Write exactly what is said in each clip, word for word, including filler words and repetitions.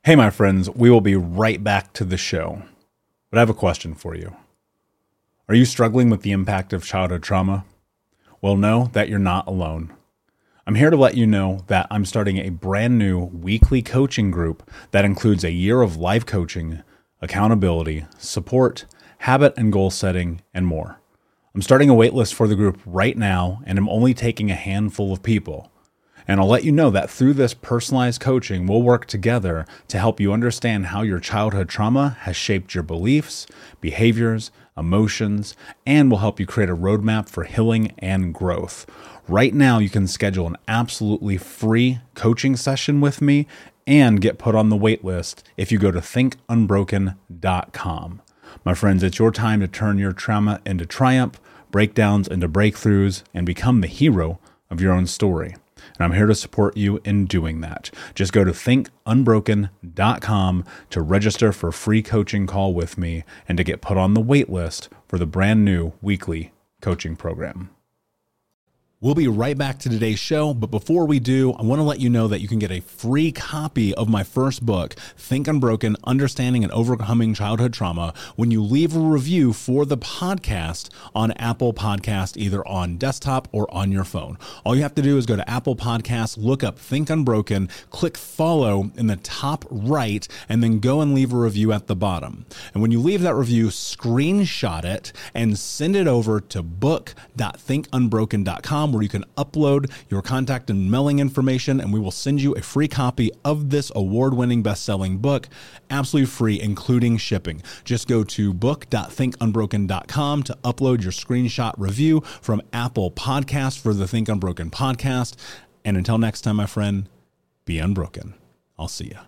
Hey, my friends, we will be right back to the show. But I have a question for you. Are you struggling with the impact of childhood trauma? Well, know that you're not alone. I'm here to let you know that I'm starting a brand new weekly coaching group that includes a year of live coaching, accountability, support, habit and goal setting, and more. I'm starting a waitlist for the group right now, and I'm only taking a handful of people. And I'll let you know that through this personalized coaching, we'll work together to help you understand how your childhood trauma has shaped your beliefs, behaviors, emotions, and will help you create a roadmap for healing and growth. Right now, you can schedule an absolutely free coaching session with me and get put on the wait list if you go to think unbroken dot com. My friends, it's your time to turn your trauma into triumph, breakdowns into breakthroughs, and become the hero of your own story. And I'm here to support you in doing that. Just go to think unbroken dot com to register for a free coaching call with me and to get put on the wait list for the brand new weekly coaching program. We'll be right back to today's show, but before we do, I want to let you know that you can get a free copy of my first book, Think Unbroken: Understanding and Overcoming Childhood Trauma, when you leave a review for the podcast on Apple Podcast, either on desktop or on your phone. All you have to do is go to Apple Podcasts, look up Think Unbroken, click follow in the top right, and then go and leave a review at the bottom. And when you leave that review, screenshot it and send it over to book dot think unbroken dot com, where you can upload your contact and mailing information, and we will send you a free copy of this award-winning best-selling book, absolutely free, including shipping. Just go to book dot think unbroken dot com to upload your screenshot review from Apple Podcasts for the Think Unbroken podcast. And until next time, my friend, be unbroken. I'll see you.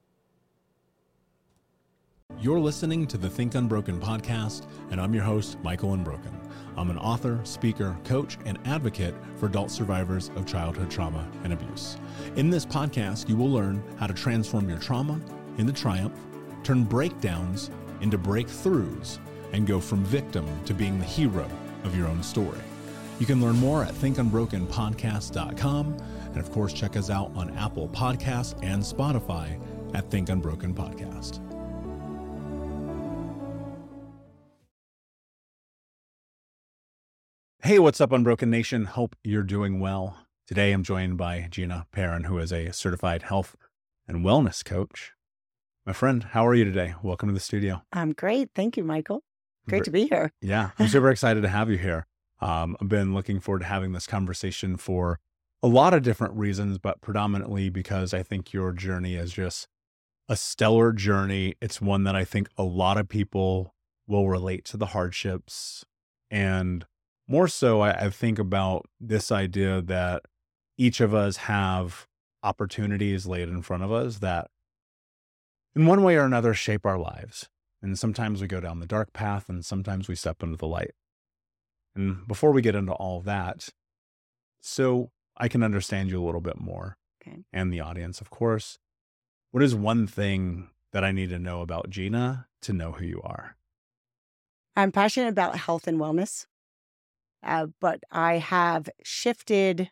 You're listening to the Think Unbroken podcast, and I'm your host, Michael Unbroken. I'm an author, speaker, coach, and advocate for adult survivors of childhood trauma and abuse. In this podcast, you will learn how to transform your trauma into triumph, turn breakdowns into breakthroughs, and go from victim to being the hero of your own story. You can learn more at think unbroken podcast dot com, and of course, check us out on Apple Podcasts and Spotify at Think Unbroken Podcast. Hey, what's up, Unbroken Nation? Hope you're doing well. Today, I'm joined by Gina Perrin, who is a certified health and wellness coach. My friend, how are you today? Welcome to the studio. I'm great. Thank you, Michael. Great to be here. Yeah, I'm super excited to have you here. Um, I've been looking forward to having this conversation for a lot of different reasons, but predominantly because I think your journey is just a stellar journey. It's one that I think a lot of people will relate to the hardships, and more so, I, I think about this idea that each of us have opportunities laid in front of us that in one way or another shape our lives. And sometimes we go down the dark path and sometimes we step into the light. And before we get into all of that, so I can understand you a little bit more, Okay. and the audience, of course, what is one thing that I need to know about Gina to know who you are? I'm passionate about health and wellness, uh, but I have shifted.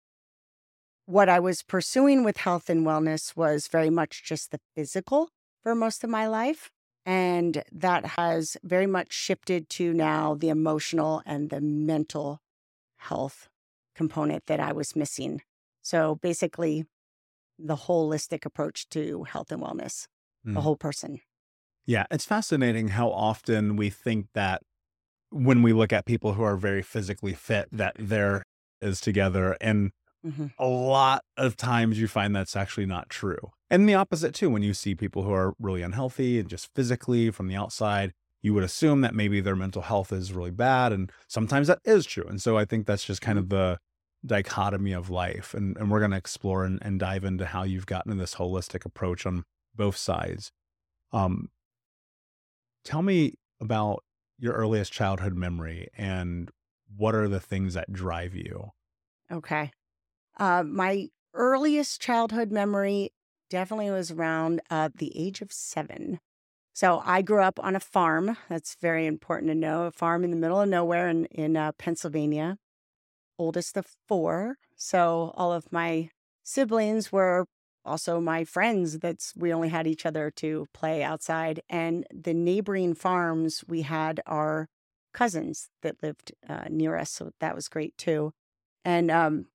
What I was pursuing with health and wellness was very much just the physical for most of my life. And that has very much shifted to now the emotional and the mental health component that I was missing. So basically, the holistic approach to health and wellness, the Mm. whole person. Yeah, it's fascinating how often we think that when we look at people who are very physically fit, that there is together. And hmm a lot of times you find that's actually not true. And the opposite too, when you see people who are really unhealthy and just physically from the outside, you would assume that maybe their mental health is really bad. And sometimes that is true. And so I think that's just kind of the dichotomy of life. And, and we're going to explore and, and dive into how you've gotten to this holistic approach on both sides. Um, tell me about your earliest childhood memory and what are the things that drive you? Okay. Uh, my earliest childhood memory definitely was around uh, the age of seven. So I grew up on a farm. That's very important to know. A farm in the middle of nowhere in, in uh, Pennsylvania. Oldest of four. So all of my siblings were also my friends. That's we only had each other to play outside. And the neighboring farms, we had our cousins that lived uh, near us. So that was great too. And um,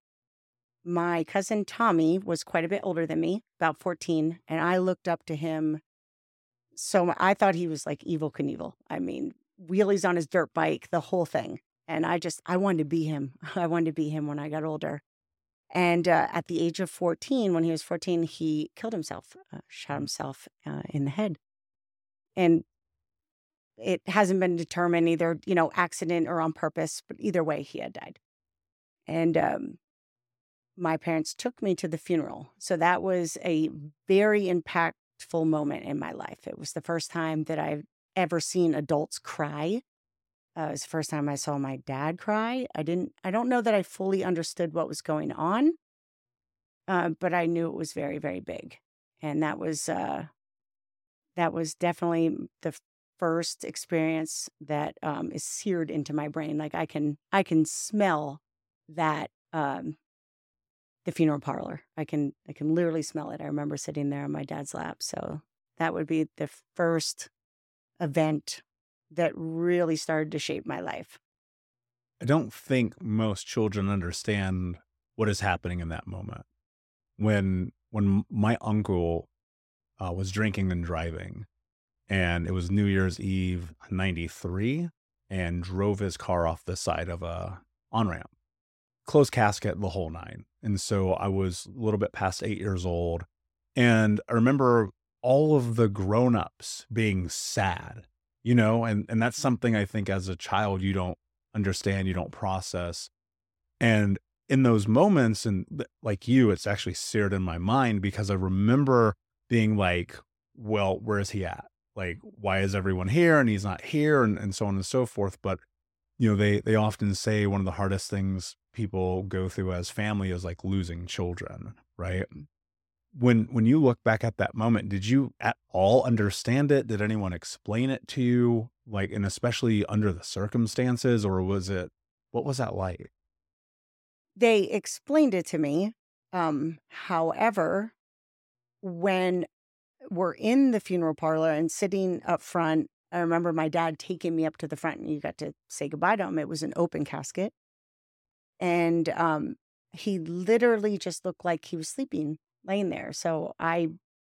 my cousin Tommy was quite a bit older than me, about fourteen. And I looked up to him. So I thought he was like Evel Knievel. I mean, wheelies on his dirt bike, the whole thing. And I just, I wanted to be him. I wanted to be him when I got older. And uh, at the age of fourteen, when he was fourteen, he killed himself, uh, shot himself uh, in the head. And it hasn't been determined either, you know, accident or on purpose, but either way, he had died. And um, my parents took me to the funeral. So that was a very impactful moment in my life. It was the first time that I've ever seen adults cry. Uh, it was the first time I saw my dad cry. I didn't, I don't know that I fully understood what was going on, uh, but I knew it was very, very big. And that was, uh, that was definitely the first experience that um, is seared into my brain. Like I can, I can smell that, um, the funeral parlor. I can, I can literally smell it. I remember sitting there on my dad's lap. So that would be the first event that really started to shape my life. I don't think most children understand what is happening in that moment. When when my uncle uh, was drinking and driving, and it was New Year's Eve ninety-three, and drove his car off the side of a on-ramp. Closed casket, the whole nine. And so I was a little bit past eight years old. And I remember all of the grown-ups being sad, you know, and, and that's something I think as a child, you don't understand, you don't process. And in those moments, and th- like you, it's actually seared in my mind because I remember being like, well, where is he at? Like, why is everyone here and he's not here? And, and so on and so forth. But, you know, they, they often say one of the hardest things people go through as family is like losing children, right? When when you look back at that moment, did you at all understand it? Did anyone explain it to you? Like, and especially under the circumstances, or was it, what was that like? They explained it to me. Um, however, when we're in the funeral parlor and sitting up front, I remember my dad taking me up to the front and you got to say goodbye to him. It was an open casket. And um, he literally just looked like he was sleeping, laying there. So I,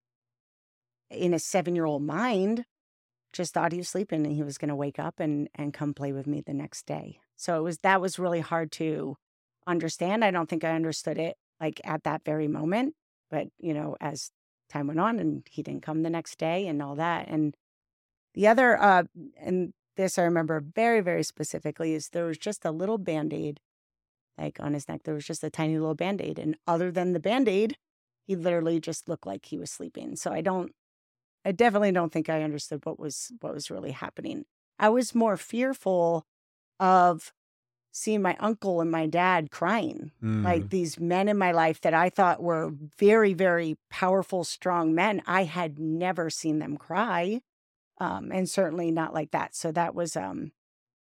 in a seven-year-old mind, just thought he was sleeping and he was going to wake up and and come play with me the next day. So it was that was really hard to understand. I don't think I understood it like at that very moment, but you know, as time went on and he didn't come the next day and all that. And the other uh and this I remember very, very specifically is there was just a little Band-Aid like on his neck. There was just a tiny little Band-Aid. And other than the Band-Aid, he literally just looked like he was sleeping. So I don't I definitely don't think I understood what was what was really happening. I was more fearful of seeing my uncle and my dad crying, like Mm, these men in my life that I thought were very, very powerful, strong men. I had never seen them cry, um, and certainly not like that. So that was um,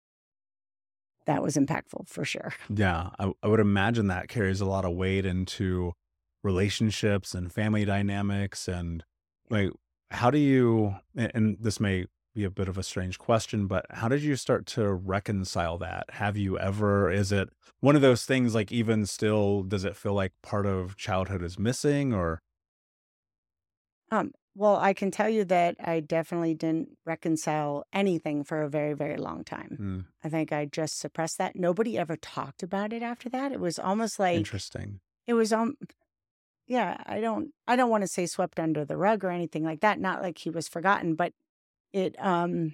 that was impactful for sure. yeah, I, I would imagine that carries a lot of weight into relationships and family dynamics. And like, how do you, a- and this may be a bit of a strange question, but how did you start to reconcile that? Have you ever, is it one of those things like even still, does it feel like part of childhood is missing or? Um, well, I can tell you that I definitely didn't reconcile anything for a very, very long time. Hmm, I think I just suppressed that. Nobody ever talked about it after that. It was almost like interesting. it was um yeah, I don't I don't want to say swept under the rug or anything like that. Not like he was forgotten, but it um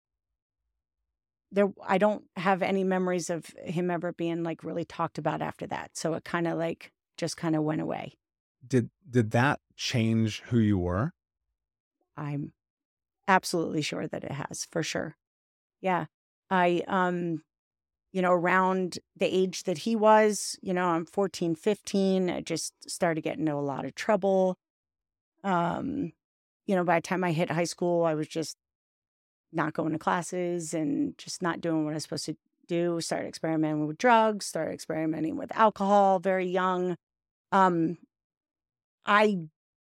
there I don't have any memories of him ever being like really talked about after that. So it kind of like just kind of went away. Did, did that change who you were? I'm absolutely sure that it has, for sure. Yeah. I um you know, around the age that he was, you know, I'm fourteen, fifteen, I just started getting into a lot of trouble. Um, you know, by the time I hit high school, I was just not going to classes and just not doing what I was supposed to do. Started experimenting with drugs, started experimenting with alcohol very young. Um, I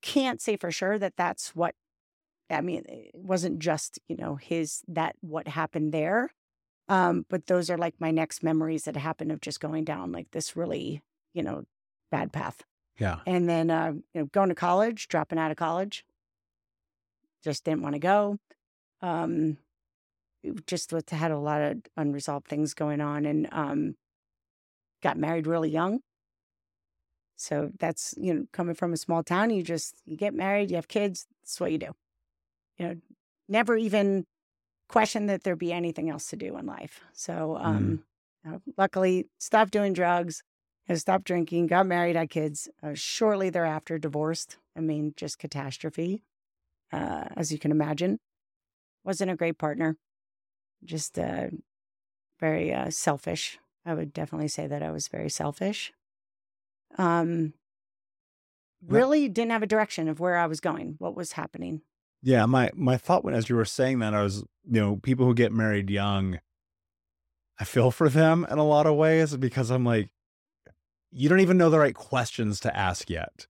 can't say for sure that that's what, I mean, it wasn't just, you know, his, that what happened there. Um, but those are like my next memories that happened of just going down like this really, you know, bad path. Yeah. And then, uh, you know, going to college, dropping out of college, just didn't want to go. Um, just with, had a lot of unresolved things going on, and um, got married really young. So that's, you know, coming from a small town, you just, you get married, you have kids, that's what you do. You know, never even question that there be anything else to do in life. So um, mm. uh, luckily, stopped doing drugs, has stopped drinking, got married, had kids. Uh, shortly thereafter, divorced. I mean, just catastrophe, uh, as you can imagine. Wasn't a great partner. Just uh, very uh, selfish. I would definitely say that I was very selfish. Um, really didn't have a direction of where I was going, what was happening. Yeah, my my thought when as you were saying that, I was, you know, people who get married young, I feel for them in a lot of ways, because I'm like, you don't even know the right questions to ask yet.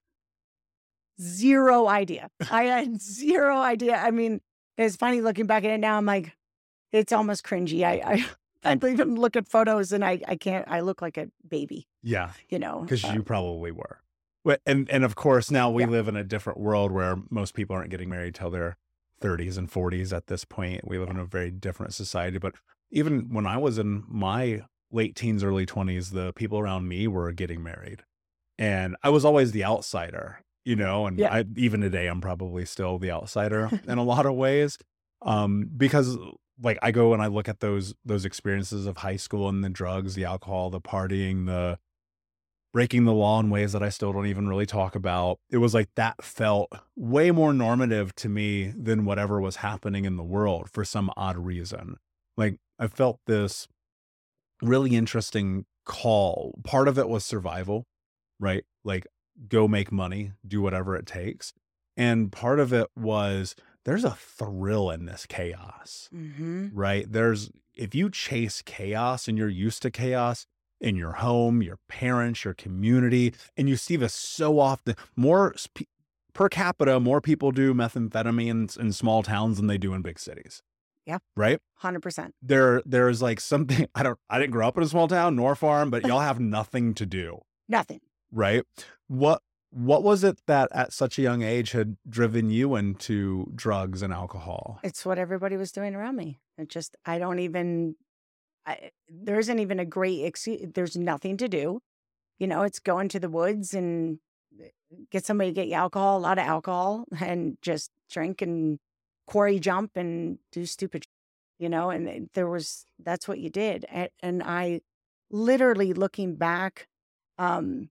Zero idea. I had zero idea. I mean, it's funny looking back at it now. I'm like, it's almost cringy. I I, I even look at photos and I I can't. I look like a baby. Yeah, you know, because um, you probably were. And and of course, now we yeah. live in a different world where most people aren't getting married till their thirties and forties at this point. We live yeah. in a very different society. But even when I was in my late teens, early twenties, the people around me were getting married. And I was always the outsider, you know, and yeah. I, even today, I'm probably still the outsider in a lot of ways. Um, because like I go and I look at those those experiences of high school and the drugs, the alcohol, the partying, the breaking the law in ways that I still don't even really talk about. It was like that felt way more normative to me than whatever was happening in the world for some odd reason. Like I felt this really interesting call. Part of it was survival, right? Like go make money, do whatever it takes. And part of it was there's a thrill in this chaos, mm-hmm. right? There's, if you chase chaos and you're used to chaos, in your home, your parents, your community. And you see this so often. More sp- per capita, more people do methamphetamine in small towns than they do in big cities. Yeah. Right? one hundred percent. There, there's like something, I don't, I didn't grow up in a small town nor farm, but y'all have nothing to do. Nothing. Right? What, what was it that at such a young age had driven you into drugs and alcohol? It's what everybody was doing around me. It just, I don't even... I, there isn't even a great excuse. There's nothing to do. You know, it's go into the woods and get somebody to get you alcohol, a lot of alcohol, and just drink and quarry jump and do stupid, you know, and there was, that's what you did. And, and I literally looking back, um,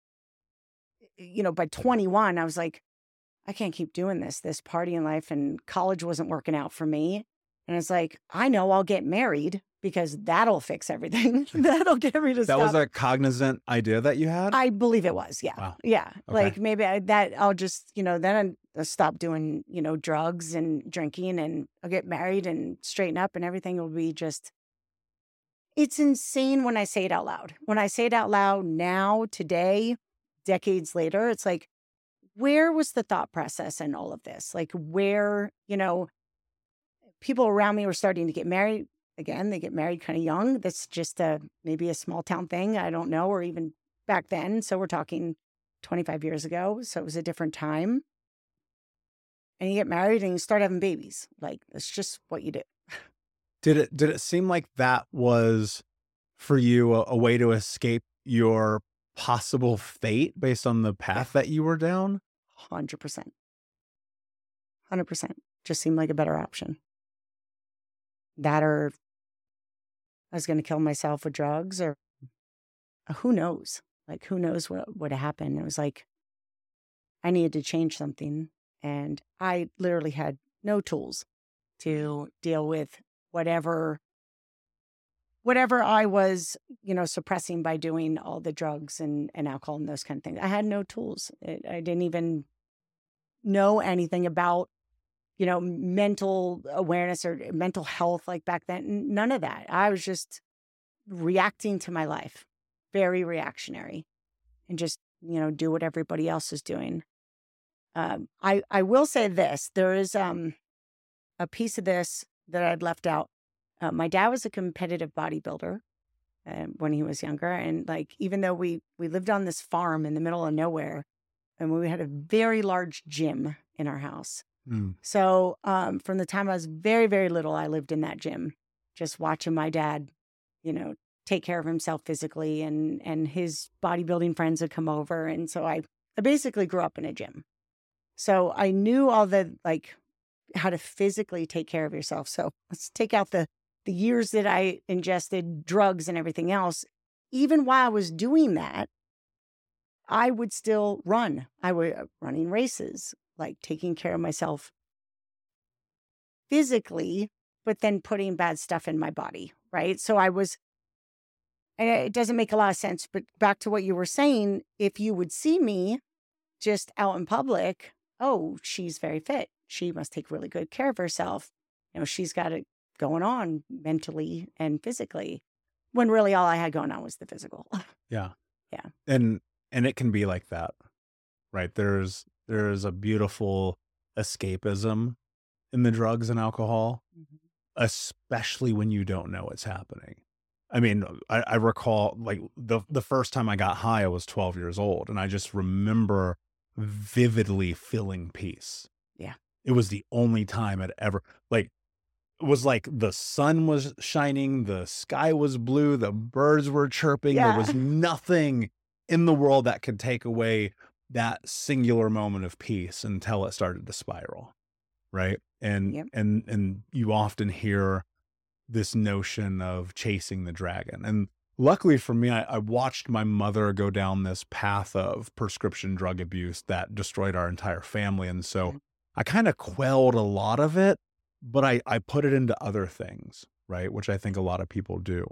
you know, by twenty-one, I was like, I can't keep doing this, this partying life, and college wasn't working out for me. And it's like, I know I'll get married because that'll fix everything. That'll get me to that stop. That was a cognizant idea that you had? I believe it was. Yeah. Wow. Yeah. Okay. Like maybe I, that I'll just, you know, then I'll stop doing, you know, drugs and drinking, and I'll get married and straighten up, and everything will be just, it's insane when I say it out loud. When I say it out loud now, today, decades later, it's like, where was the thought process in all of this? Like where, you know, people around me were starting to get married. Again, they get married kind of young. That's just a, maybe a small town thing. I don't know. Or even back then. So we're talking twenty-five years ago. So it was a different time. And you get married and you start having babies. Like, that's just what you do. Did it, did it seem like that was for you a, a way to escape your possible fate based on the path that you were down? one hundred percent. one hundred percent. Just seemed like a better option. That, or I was going to kill myself with drugs, or who knows? Like, who knows what would have happened? It was like, I needed to change something. And I literally had no tools to deal with whatever, whatever I was, you know, suppressing by doing all the drugs and, and alcohol and those kind of things. I had no tools. It, I didn't even know anything about, you know, mental awareness or mental health like back then. None of that. I was just reacting to my life, very reactionary, and just, you know, do what everybody else is doing. Um, I, I will say this. There is um, a piece of this that I'd left out. Uh, my dad was a competitive bodybuilder uh, when he was younger. And like, even though we, we lived on this farm in the middle of nowhere, and we had a very large gym in our house. Mm. So um, from the time I was very, very little, I lived in that gym, just watching my dad, you know, take care of himself physically, and and his bodybuilding friends would come over. And so I, I basically grew up in a gym. So I knew all the, like, how to physically take care of yourself. So let's take out the, the years that I ingested drugs and everything else. Even while I was doing that, I would still run. I was running races, like taking care of myself physically, but then putting bad stuff in my body, right? So I was, and it doesn't make a lot of sense, but back to what you were saying, if you would see me just out in public, oh, she's very fit. She must take really good care of herself. You know, she's got it going on mentally and physically, when really all I had going on was the physical. Yeah. Yeah. And, and it can be like that, right? There's, there's a beautiful escapism in the drugs and alcohol, mm-hmm. especially when you don't know what's happening. I mean, I, I recall like the, the first time I got high, I was twelve years old, and I just remember vividly feeling peace. Yeah. It was the only time I'd ever, like, it was like the sun was shining, the sky was blue, the birds were chirping. Yeah. There was nothing in the world that could take away that singular moment of peace until it started to spiral. Right. And, yep. and, and you often hear this notion of chasing the dragon. And luckily for me, I, I watched my mother go down this path of prescription drug abuse that destroyed our entire family. And so mm-hmm. I kind of quelled a lot of it, but I, I put it into other things, right? Which I think a lot of people do.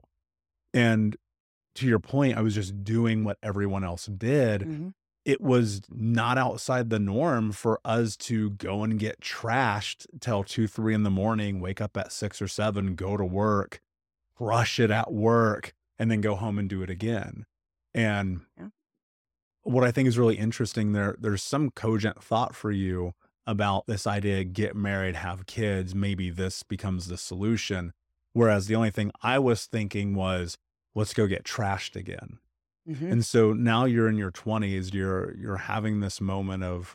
And to your point, I was just doing what everyone else did. Mm-hmm. It was not outside the norm for us to go and get trashed till two, three in the morning, wake up at six or seven, go to work, crush it at work, and then go home and do it again. And yeah. what I think is really interesting there, there's some cogent thought for you about this idea, get married, have kids, maybe this becomes the solution. Whereas the only thing I was thinking was, let's go get trashed again. Mm-hmm. And so now you're in your twenties, you're, you're having this moment of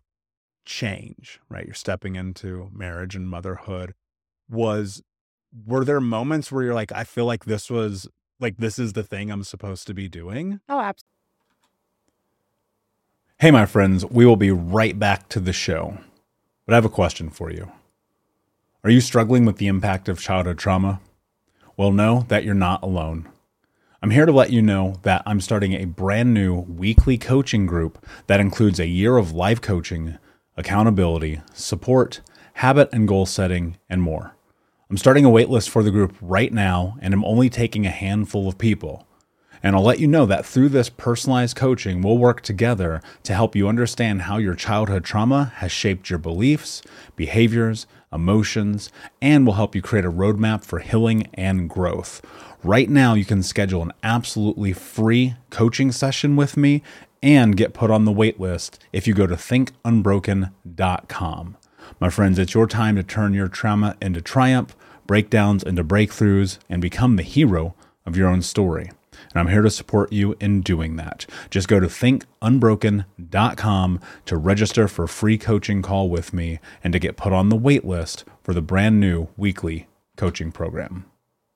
change, right? You're stepping into marriage and motherhood. Was, were there moments where you're like, I feel like this was like, this is the thing I'm supposed to be doing? Oh, absolutely. Hey, my friends, we will be right back to the show, but I have a question for you. Are you struggling with the impact of childhood trauma? Well, know that you're not alone. I'm here to let you know that I'm starting a brand new weekly coaching group that includes a year of life coaching, accountability, support, habit and goal setting, and more. I'm starting a waitlist for the group right now, and I'm only taking a handful of people. And I'll let you know that through this personalized coaching, we'll work together to help you understand how your childhood trauma has shaped your beliefs, behaviors, emotions, and will help you create a roadmap for healing and growth. Right now, you can schedule an absolutely free coaching session with me and get put on the wait list if you go to think unbroken dot com. My friends, it's your time to turn your trauma into triumph, breakdowns into breakthroughs, and become the hero of your own story. And I'm here to support you in doing that. Just go to think unbroken dot com to register for a free coaching call with me and to get put on the wait list for the brand new weekly coaching program.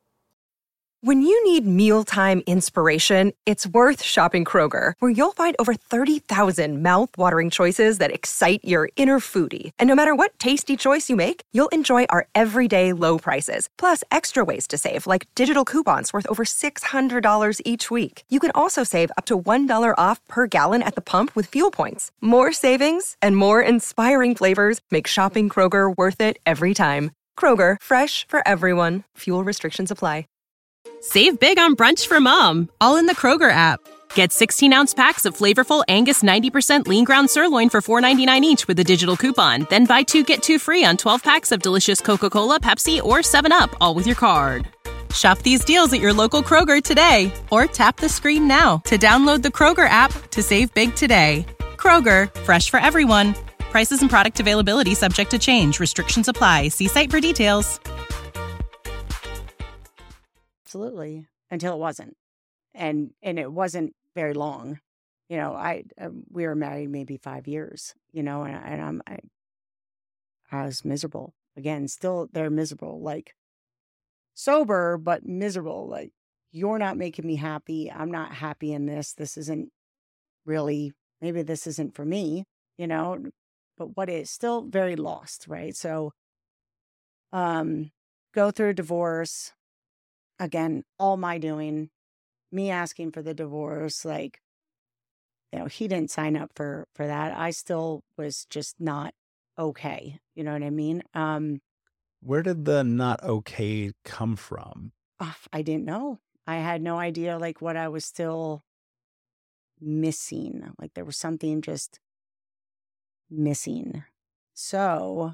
When you need mealtime inspiration, it's worth shopping Kroger, where you'll find over thirty thousand mouth-watering choices that excite your inner foodie. And no matter what tasty choice you make, you'll enjoy our everyday low prices, plus extra ways to save, like digital coupons worth over six hundred dollars each week. You can also save up to one dollar off per gallon at the pump with fuel points. More savings and more inspiring flavors make shopping Kroger worth it every time. Kroger, fresh for everyone. Fuel restrictions apply. Save big on brunch for mom, all in the Kroger app. Get sixteen-ounce packs of flavorful Angus ninety percent lean ground sirloin for four ninety-nine each with a digital coupon. Then buy two, get two free on twelve packs of delicious Coca-Cola, Pepsi, or seven up, all with your card. Shop these deals at your local Kroger today, or tap the screen now to download the Kroger app to save big today. Kroger, fresh for everyone. Prices and product availability subject to change. Restrictions apply. See site for details. Absolutely. Until it wasn't. And and it wasn't very long. You know, I uh, we were married maybe five years, you know, and, and I'm I, I was miserable. Again, still they're miserable, like sober, but miserable. Like, you're not making me happy. I'm not happy in this. This isn't really, maybe this isn't for me, you know, but what is still very lost, right? So um, go through a divorce. Again, all my doing, me asking for the divorce, like, you know, he didn't sign up for for that. I still was just not okay. You know what I mean? Um, Where did the not okay come from? uh, I didn't know. I had no idea, like, what I was still missing. Like, there was something just missing. So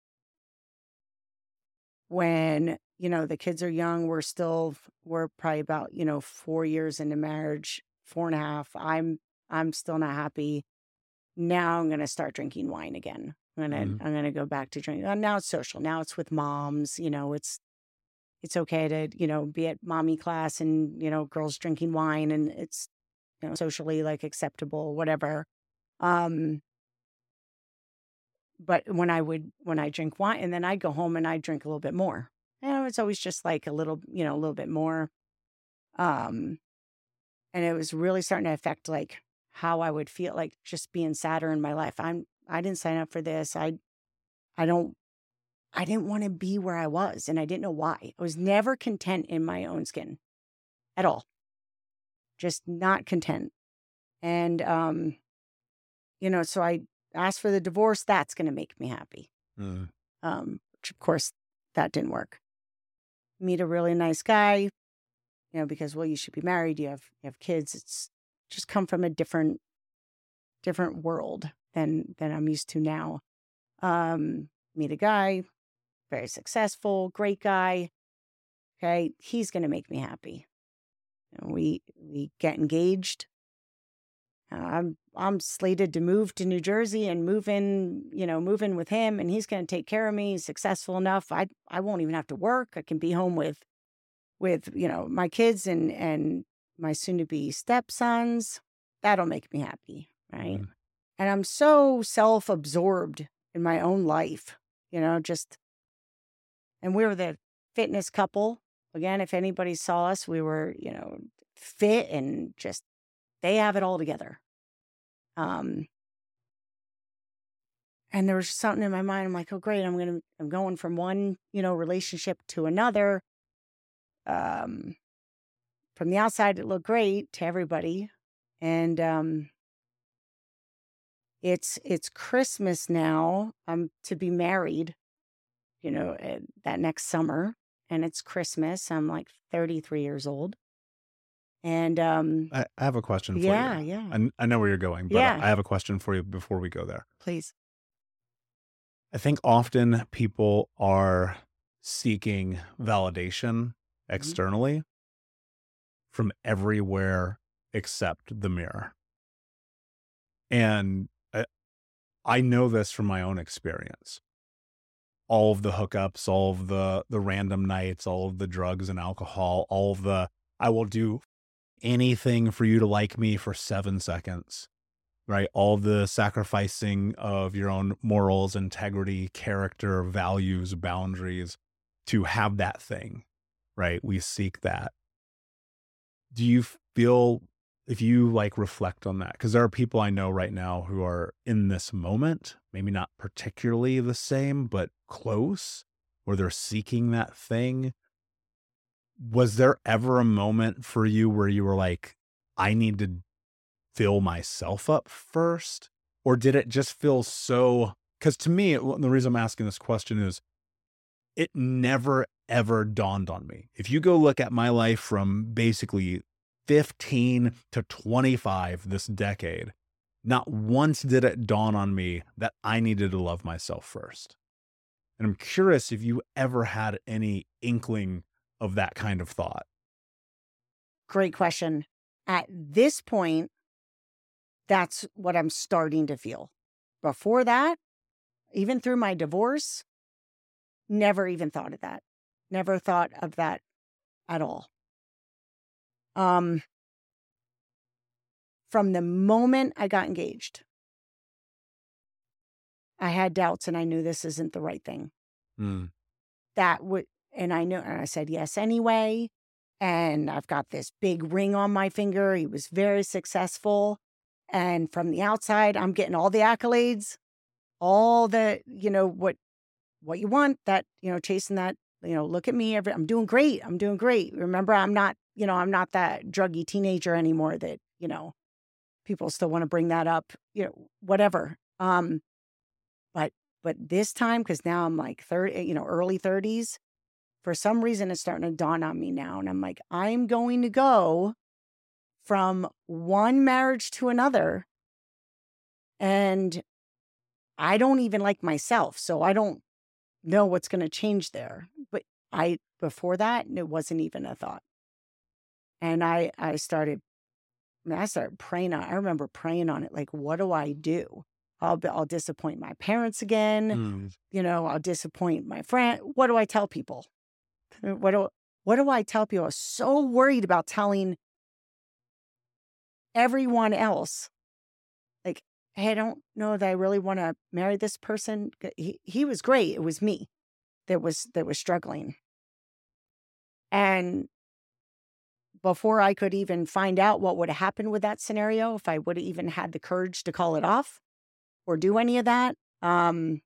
when, you know, the kids are young, we're still, we're probably about, you know, four years into marriage, four and a half. I'm, I'm still not happy. Now I'm going to start drinking wine again. I'm going to, Mhm. I'm going to go back to drinking. Uh, Now it's social. Now it's with moms, you know, it's, it's okay to, you know, be at mommy class and, you know, girls drinking wine, and it's, you know, socially like acceptable, whatever. Um, but when I would, when I drink wine, and then I'd go home and I'd drink a little bit more. You know, it's always just like a little, you know, a little bit more. Um, and it was really starting to affect like how I would feel, like just being sadder in my life. I'm, I didn't sign up for this. I, I don't, I didn't want to be where I was, and I didn't know why. I was never content in my own skin at all. Just not content. And, um, you know, so I asked for the divorce. That's going to make me happy. Mm. Um, which of course that didn't work. Meet a really nice guy, you know, because, well, you should be married. You have, you have kids. It's just come from a different, different world than, than I'm used to now. Um, meet a guy, very successful, great guy. Okay. He's going to make me happy. You know, we, we get engaged. Uh, I'm I'm slated to move to New Jersey and move in, you know, move in with him, and he's going to take care of me. He's successful enough. I I won't even have to work. I can be home with with, you know, my kids and and my soon to be stepsons. That'll make me happy, right? Mhm. And I'm so self-absorbed in my own life, you know, just, and we were the fitness couple. Again, if anybody saw us, we were, you know, fit and just, they have it all together. Um, and there was something in my mind. I'm like, oh, great. I'm going to, I'm going from one, you know, relationship to another. Um, from the outside, it looked great to everybody. And, um, it's, it's Christmas now. I'm to be married, you know, uh, that next summer, and it's Christmas. I'm like thirty-three years old. And, um, I, I have a question for yeah, you. yeah, I, I know where you're going, but Yeah. I have a question for you before we go there. please. I think often people are seeking validation externally from everywhere except the mirror. And I, I know this from my own experience. All of the hookups, all of the the random nights, all of the drugs and alcohol, all of the, I will do anything for you to like me for seven seconds, right? All the sacrificing of your own morals, integrity, character, values, boundaries to have that thing, right? We seek that. Do you feel, if you like reflect on that, because there are people I know right now who are in this moment, maybe not particularly the same, but close, where they're seeking that thing. Was there ever a moment for you where you were like, I need to fill myself up first? Or did it just feel so, because to me, it, the reason I'm asking this question is it never, ever dawned on me. If you go look at my life from basically fifteen to twenty-five this decade, not once did it dawn on me that I needed to love myself first. And I'm curious if you ever had any inkling of that kind of thought. Great question. At this point, that's what I'm starting to feel. Before that, even through my divorce, never even thought of that. Never thought of that at all. Um, from the moment I got engaged, I had doubts and I knew this isn't the right thing. Mm. That would, and I knew, and I said yes anyway. And I've got this big ring on my finger. He was very successful. And from the outside, I'm getting all the accolades, all the, you know, what, what you want, that, you know, chasing that, you know, look at me. Every, I'm doing great. I'm doing great. Remember, I'm not, you know, I'm not that druggy teenager anymore that, you know, people still want to bring that up, you know, whatever. Um, but, but this time, because now I'm like thirty, you know, early thirties, for some reason it's starting to dawn on me now. And I'm like, I'm going to go from one marriage to another. And I don't even like myself. So I don't know what's going to change there. But I, before that, it wasn't even a thought. And I, I started, I, mean, I started praying on, I remember praying on it. Like, what do I do? I'll be, I'll disappoint my parents again. Mm. You know, I'll disappoint my friend. What do I tell people? What do, what do I tell people? I was so worried about telling everyone else, like, hey, I don't know that I really want to marry this person. He, he was great. It was me that was, that was struggling. And before I could even find out what would have happened with that scenario, if I would have even had the courage to call it off or do any of that, um,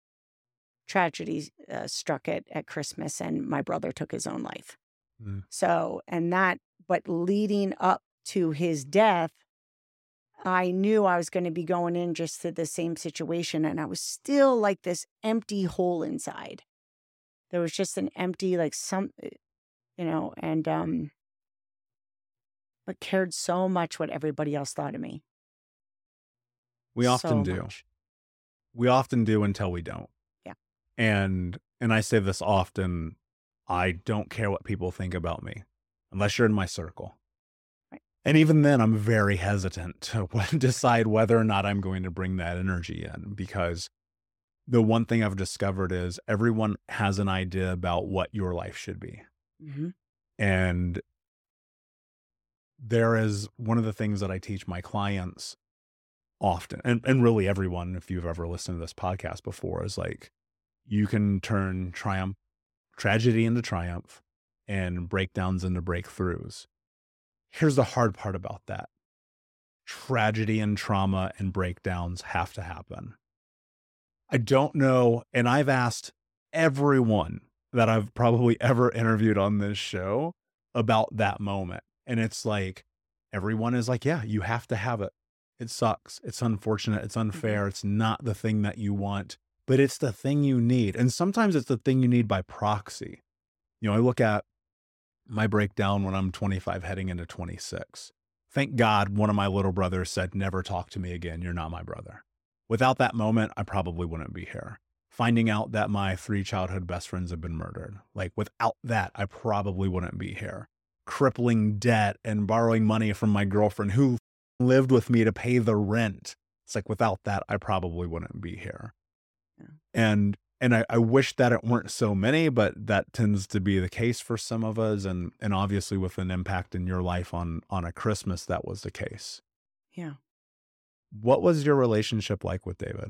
tragedy uh, struck it at Christmas and my brother took his own life. Mm. So, and that, but leading up to his death, I knew I was going to be going in just to the same situation. And I was still like this empty hole inside. There was just an empty, like some, you know, and, um, but cared so much what everybody else thought of me. We often So do. much. We often do until we don't. Yeah. And, and I say this often, I don't care what people think about me unless you're in my circle. Right. And even then, I'm very hesitant to decide whether or not I'm going to bring that energy in, because the one thing I've discovered is everyone has an idea about what your life should be. Mm-hmm. And there is one of the things that I teach my clients often, and, and really everyone, if you've ever listened to this podcast before, is like, you can turn triumph, tragedy into triumph and breakdowns into breakthroughs. Here's the hard part about that. Tragedy and trauma and breakdowns have to happen. I don't know. And I've asked everyone that I've probably ever interviewed on this show about that moment. And it's like, everyone is like, yeah, you have to have it. It sucks. It's unfortunate. It's unfair. Mm-hmm. It's not the thing that you want, but it's the thing you need. And sometimes it's the thing you need by proxy. You know, I look at my breakdown when I'm twenty-five heading into twenty-six. Thank God one of my little brothers said, never talk to me again. You're not my brother. Without that moment, I probably wouldn't be here. Finding out that my three childhood best friends have been murdered. Like, without that, I probably wouldn't be here. Crippling debt and borrowing money from my girlfriend who lived with me to pay the rent. It's like, without that, I probably wouldn't be here. Yeah. And and I, I wish that it weren't so many, but that tends to be the case for some of us. And and obviously with an impact in your life on on a Christmas, that was the case. Yeah. What was your relationship like with David?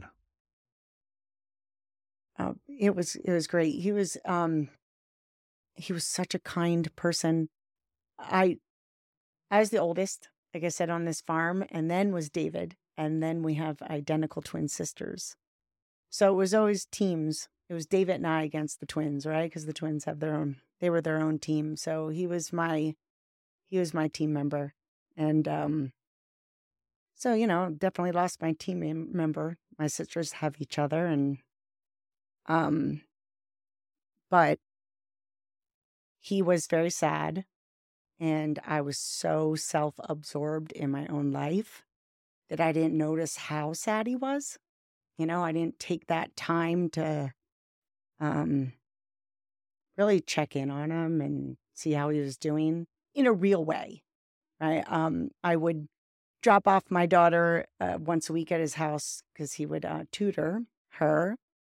Uh, it was it was great. He was um he was such a kind person. I I was the oldest, like I said, on this farm, and then was David, and then we have identical twin sisters. So it was always teams. It was David and I against the twins, right? Because the twins have their own, they were their own team. So he was my, he was my team member. And um, so, you know, definitely lost my team member. My sisters have each other. And, um, but he was very sad. And I was so self-absorbed in my own life that I didn't notice how sad he was. You know, I didn't take that time to um, really check in on him and see how he was doing in a real way, right? Um, I would drop off my daughter uh, once a week at his house because he would uh, tutor her.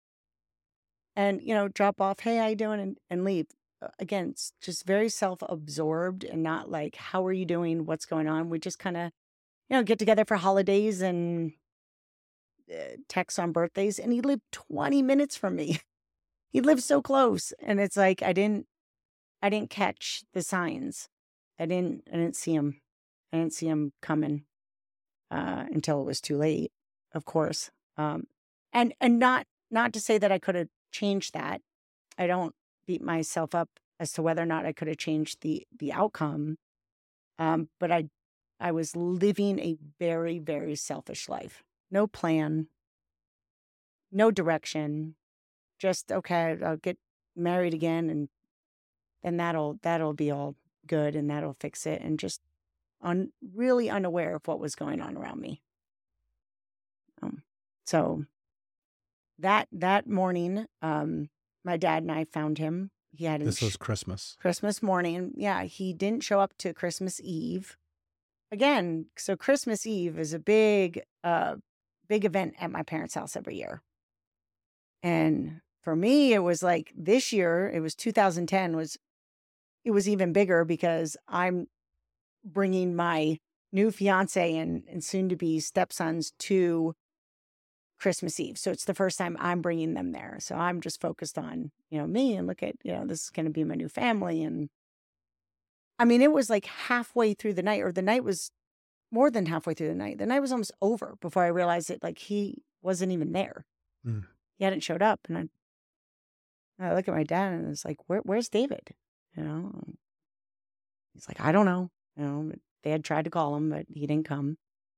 and, you know, drop off, hey, how you doing? And, and leave. Uh, Again, it's just very self-absorbed and not like, how are you doing? What's going on? We just kind of, you know, get together for holidays and uh, text on birthdays. And he lived twenty minutes from me. He lived so close. And it's like, I didn't, I didn't catch the signs. I didn't, I didn't see him. I didn't see him coming uh, until it was too late, of course. Um, and, and not, not to say that I could have changed that. I don't beat myself up as to whether or not I could have changed the, the outcome. Um, but I, I was living a very, very selfish life. No plan, no direction. Just, okay, I'll get married again, and then that'll that'll be all good, and that'll fix it. And just un, really unaware of what was going on around me. Um, so that that morning, um, my dad and I found him. He had This was Christmas. Christmas morning. Yeah, he didn't show up to Christmas Eve. Again, so Christmas Eve is a big, uh, big event at my parents' house every year. And for me, it was like this year, it was two thousand ten, was it was even bigger because I'm bringing my new fiance and, and soon to be stepsons to Christmas Eve. So it's the first time I'm bringing them there. So I'm just focused on, you know, me and look at, you know, this is going to be my new family. And I mean, it was like halfway through the night, or the night was more than halfway through the night. The night was almost over before I realized that like he wasn't even there. Mm. He hadn't showed up. And I, I look at my dad and it's like, Where, where's David? You know, he's like, I don't know. You know, they had tried to call him, but he didn't come.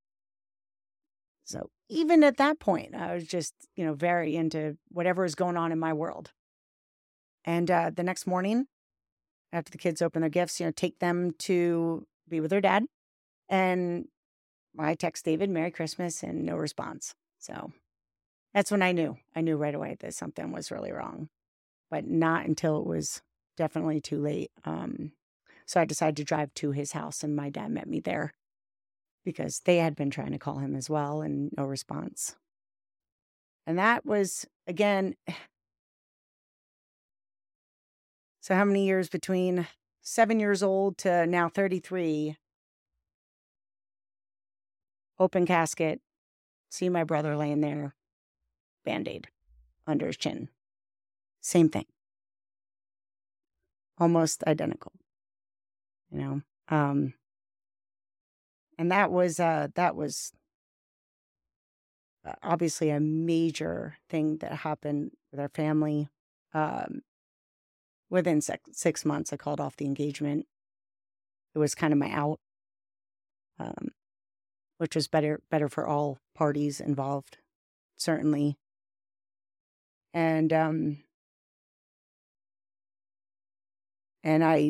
So even at that point, I was just, you know, very into whatever is going on in my world. And uh, the next morning, after the kids open their gifts, you know, take them to be with their dad. And I text David, Merry Christmas, and no response. So that's when I knew. I knew right away that something was really wrong, but not until it was definitely too late. Um, so I decided to drive to his house, and my dad met me there because they had been trying to call him as well, and no response. And that was, again, so how many years between seven years old to now thirty-three? Open casket, see my brother laying there, Band-Aid under his chin. Same thing. Almost identical, you know? Um, and that was, uh, that was obviously a major thing that happened with our family. Um, within six, six months, I called off the engagement. It was kind of my out, um, which was better, better for all parties involved, certainly. And, um, and I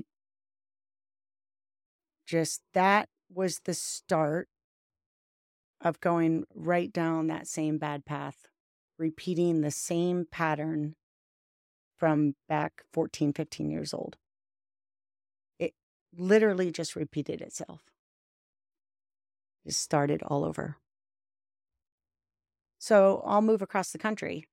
just, that was the start of going right down that same bad path, repeating the same pattern from back fourteen, fifteen years old. It literally just repeated itself. It started all over. So I'll move across the country.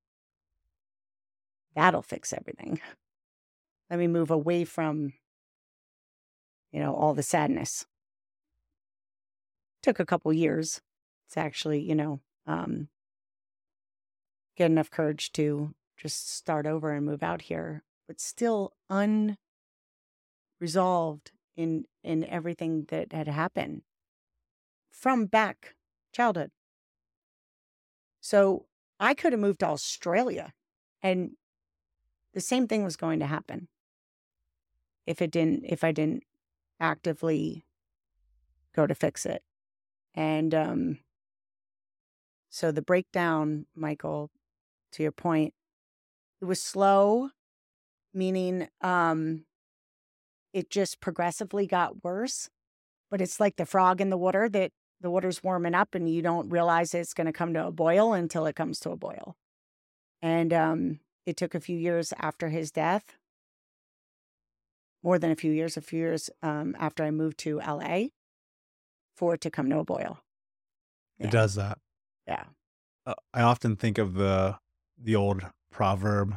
That'll fix everything. Let me move away from, you know, all the sadness. Took a couple years to actually, you know, um, get enough courage to just start over and move out here, but still unresolved in in everything that had happened from back childhood. So I could have moved to Australia, and the same thing was going to happen if it didn't, if I didn't actively go to fix it. And um, so the breakdown, Michael, to your point, it was slow, meaning um, it just progressively got worse. But it's like the frog in the water, that the water's warming up and you don't realize it's going to come to a boil until it comes to a boil. And um, it took a few years after his death, more than a few years, a few years um, after I moved to L A, for it to come to a boil. It Yeah. does that. Yeah. Uh, I often think of the the old proverb,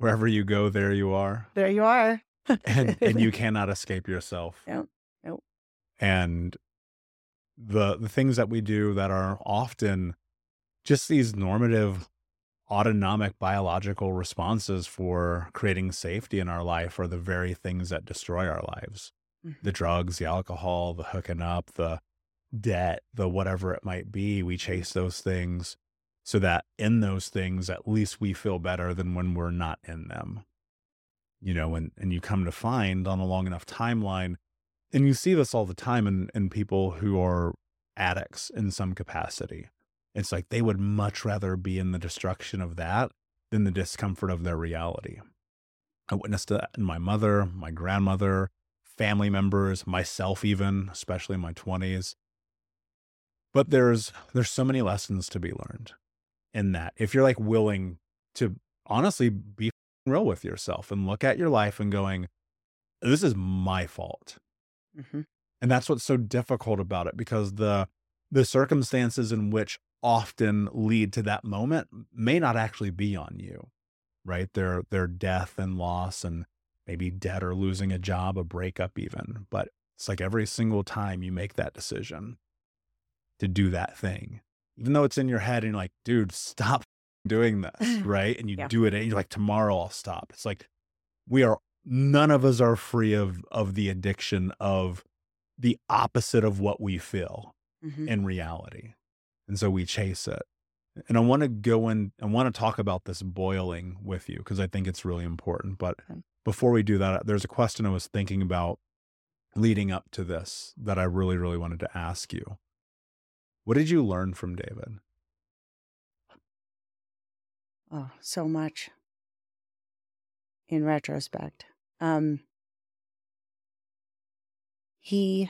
Wherever you go, there you are. There you are. and and you cannot escape yourself. Nope. Nope. And the the things that we do that are often just these normative, autonomic, biological responses for creating safety in our life are the very things that destroy our lives. Mm-hmm. The drugs, the alcohol, the hooking up, the debt, the whatever it might be, we chase those things so that in those things, at least we feel better than when we're not in them. You know, and, and you come to find on a long enough timeline, and you see this all the time in, in people who are addicts in some capacity. It's like they would much rather be in the destruction of that than the discomfort of their reality. I witnessed that in my mother, my grandmother, family members, myself even, especially in my twenties. But there's there's so many lessons to be learned in that. If you're like willing to honestly be real with yourself and look at your life and going, this is my fault. Mm-hmm. And that's what's so difficult about it, because the the circumstances in which often lead to that moment may not actually be on you, right? They're, they're death and loss and maybe debt or losing a job, a breakup even. But it's like every single time you make that decision to do that thing, even though it's in your head and you're like, dude, stop doing this, right? And you yeah. do it and you're like, tomorrow I'll stop. It's like we are, none of us are free of, of the addiction of the opposite of what we feel mm-hmm. in reality. And so we chase it. And I want to go in, I want to talk about this boiling with you because I think it's really important. But okay. before we do that, there's a question I was thinking about leading up to this that I really, really wanted to ask you. What did you learn from David? Oh, so much in retrospect. Um, he,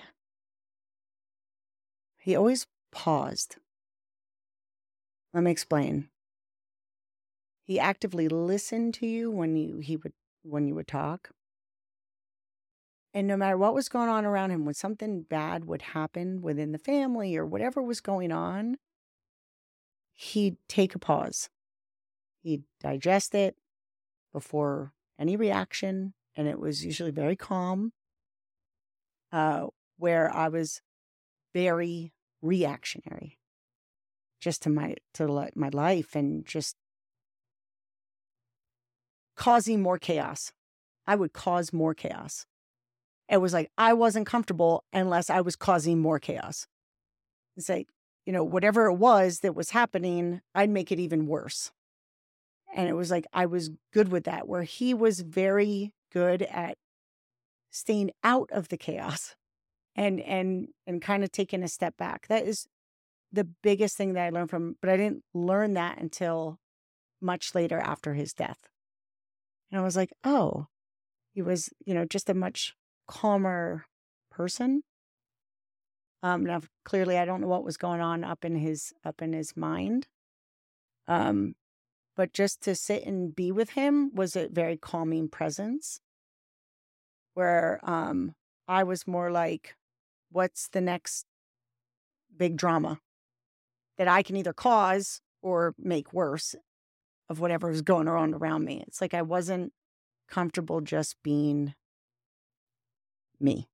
he always paused. Let me explain. He actively listened to you when you he would when you would talk. And no matter what was going on around him, when something bad would happen within the family or whatever was going on, he'd take a pause. He'd digest it before any reaction, and it was usually very calm, uh, where I was very reactionary. Just to my to my life and just causing more chaos. I would cause more chaos. It was like I wasn't comfortable unless I was causing more chaos. It's like, you know, whatever it was that was happening, I'd make it even worse. And it was like I was good with that, where he was very good at staying out of the chaos and and and kind of taking a step back. That is the biggest thing that I learned from, but I didn't learn that until much later after his death. And I was like, oh, he was, you know, just a much calmer person. Um, now clearly I don't know what was going on up in his, up in his mind. Um, but just to sit and be with him was a very calming presence where, um, I was more like, what's the next big drama that I can either cause or make worse of whatever was going on around me? It's like I wasn't comfortable just being me.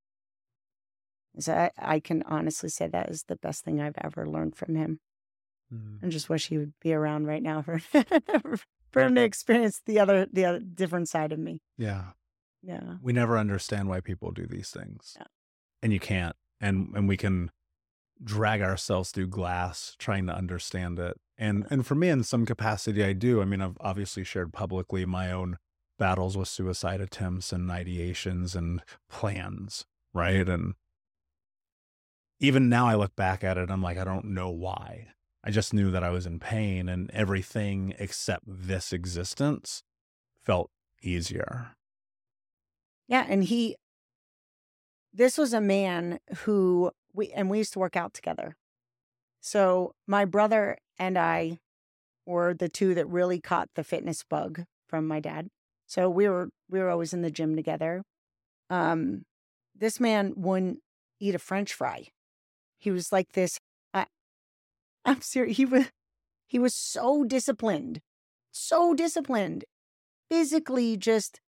So I, I can honestly say that is the best thing I've ever learned from him. Mm. I just wish he would be around right now for for him to experience the other the other different side of me. Yeah. Yeah. We never understand why people do these things. Yeah. And you can't. And and we can drag ourselves through glass trying to understand it. And and for me, in some capacity, I do. I mean, I've obviously shared publicly my own battles with suicide attempts and ideations and plans, right? And even now I look back at it, I'm like, I don't know why. I just knew that I was in pain, and everything except this existence felt easier. Yeah, and he, this was a man who, we and we used to work out together. So my brother and I were the two that really caught the fitness bug from my dad. So we were we were always in the gym together. Um, this man wouldn't eat a French fry. He was like this. I, I'm serious. He was he was so disciplined, so disciplined. physically just,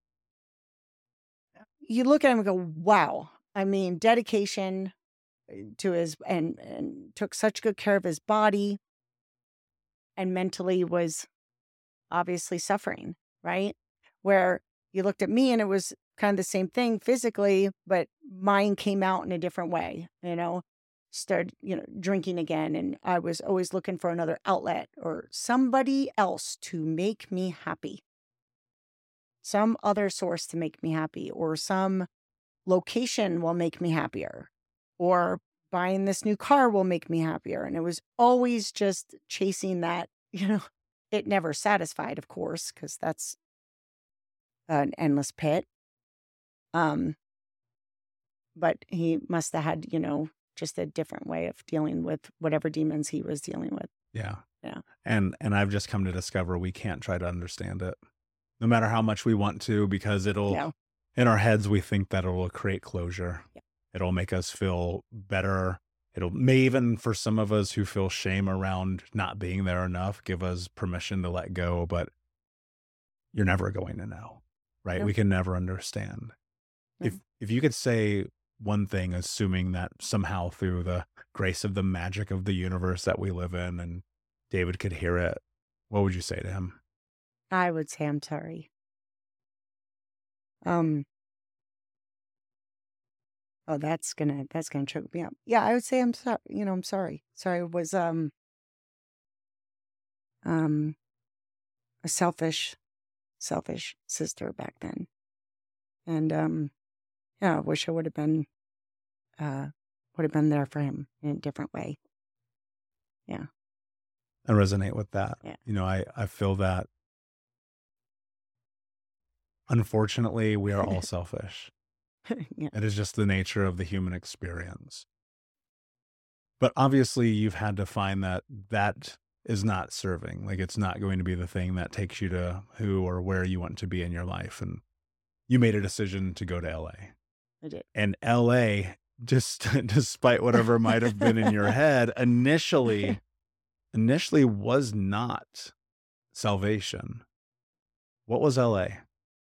you look at him and go, wow. I mean, dedication to his, and, and took such good care of his body, and mentally was obviously suffering, right? Where you looked at me and it was kind of the same thing physically, but mine came out in a different way, you know, started, you know, drinking again. And I was always looking for another outlet or somebody else to make me happy. Some other source to make me happy, or some location will make me happier, or buying this new car will make me happier. And it was always just chasing that, you know, it never satisfied, of course, because that's an endless pit. Um, but he must have had, you know, just a different way of dealing with whatever demons he was dealing with. Yeah. Yeah. And, and I've just come to discover we can't try to understand it, no matter how much we want to, because it'll, No. in our heads, we think that it'll create closure. Yeah. It'll make us feel better. It'll may even, for some of us who feel shame around not being there enough, give us permission to let go, but you're never going to know, right? No. We can never understand. No. If if you could say one thing, assuming that somehow through the grace of the magic of the universe that we live in and David could hear it, what would you say to him? I would say I'm sorry. Um. Oh, that's gonna that's gonna choke me up. Yeah, I would say I'm sorry. You know, I'm sorry. Sorry, I was um um a selfish, selfish sister back then, and um yeah, I wish I would have been uh would have been there for him in a different way. Yeah, I resonate with that. Yeah. You know, I I feel that. Unfortunately, we are all selfish. yeah, It is just the nature of the human experience. But obviously, you've had to find that that is not serving. Like, it's not going to be the thing that takes you to who or where you want to be in your life. And you made a decision to go to L A. I did. And L A, just despite whatever might have been in your head, initially, initially was not salvation. What was L A?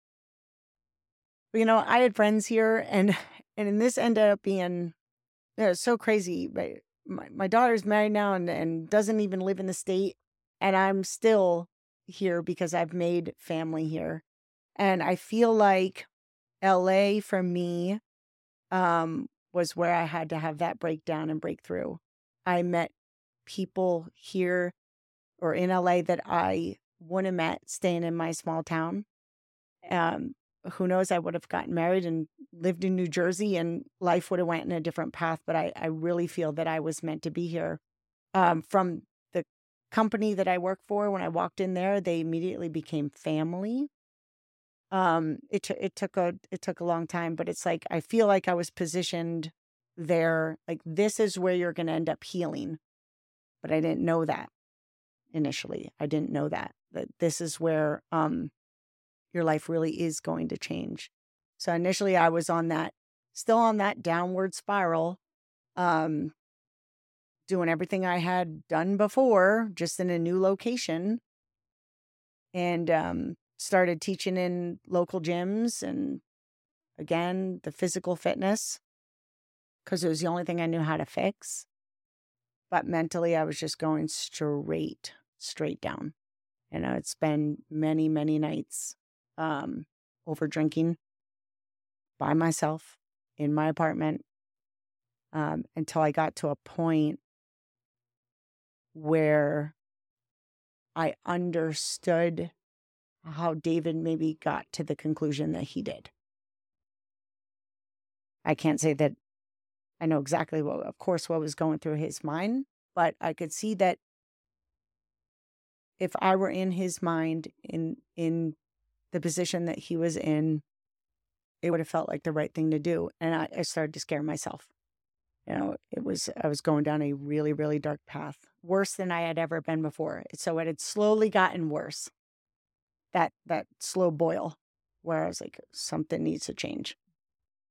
You know, I had friends here, and and this ended up being, you know, so crazy. But my, my daughter's married now and, and doesn't even live in the state, and I'm still here because I've made family here. And I feel like L A for me um, was where I had to have that breakdown and breakthrough. I met people here or in L A that I wouldn't have met staying in my small town. Um, who knows, I would have gotten married and lived in New Jersey and life would have went in a different path. But I, I really feel that I was meant to be here. Um, from the company that I work for, when I walked in there, they immediately became family. Um, it, t- it took a, it took a long time, but it's like, I feel like I was positioned there. Like, this is where you're going to end up healing. But I didn't know that initially. I didn't know that, that this is where, um, your life really is going to change. So initially I was on that, still on that downward spiral, um, doing everything I had done before, just in a new location, and um, started teaching in local gyms and, again, the physical fitness, because it was the only thing I knew how to fix. But mentally, I was just going straight, straight down. And I'd spend many, many nights um, over drinking by myself in my apartment um, until I got to a point where I understood how David maybe got to the conclusion that he did. I can't say that I know exactly what, of course, what was going through his mind, but I could see that if I were in his mind, in in the position that he was in, it would have felt like the right thing to do. And I, I started to scare myself. You know, it was, I was going down a really, really dark path, worse than I had ever been before. So it had slowly gotten worse. That, that slow boil where I was like, something needs to change.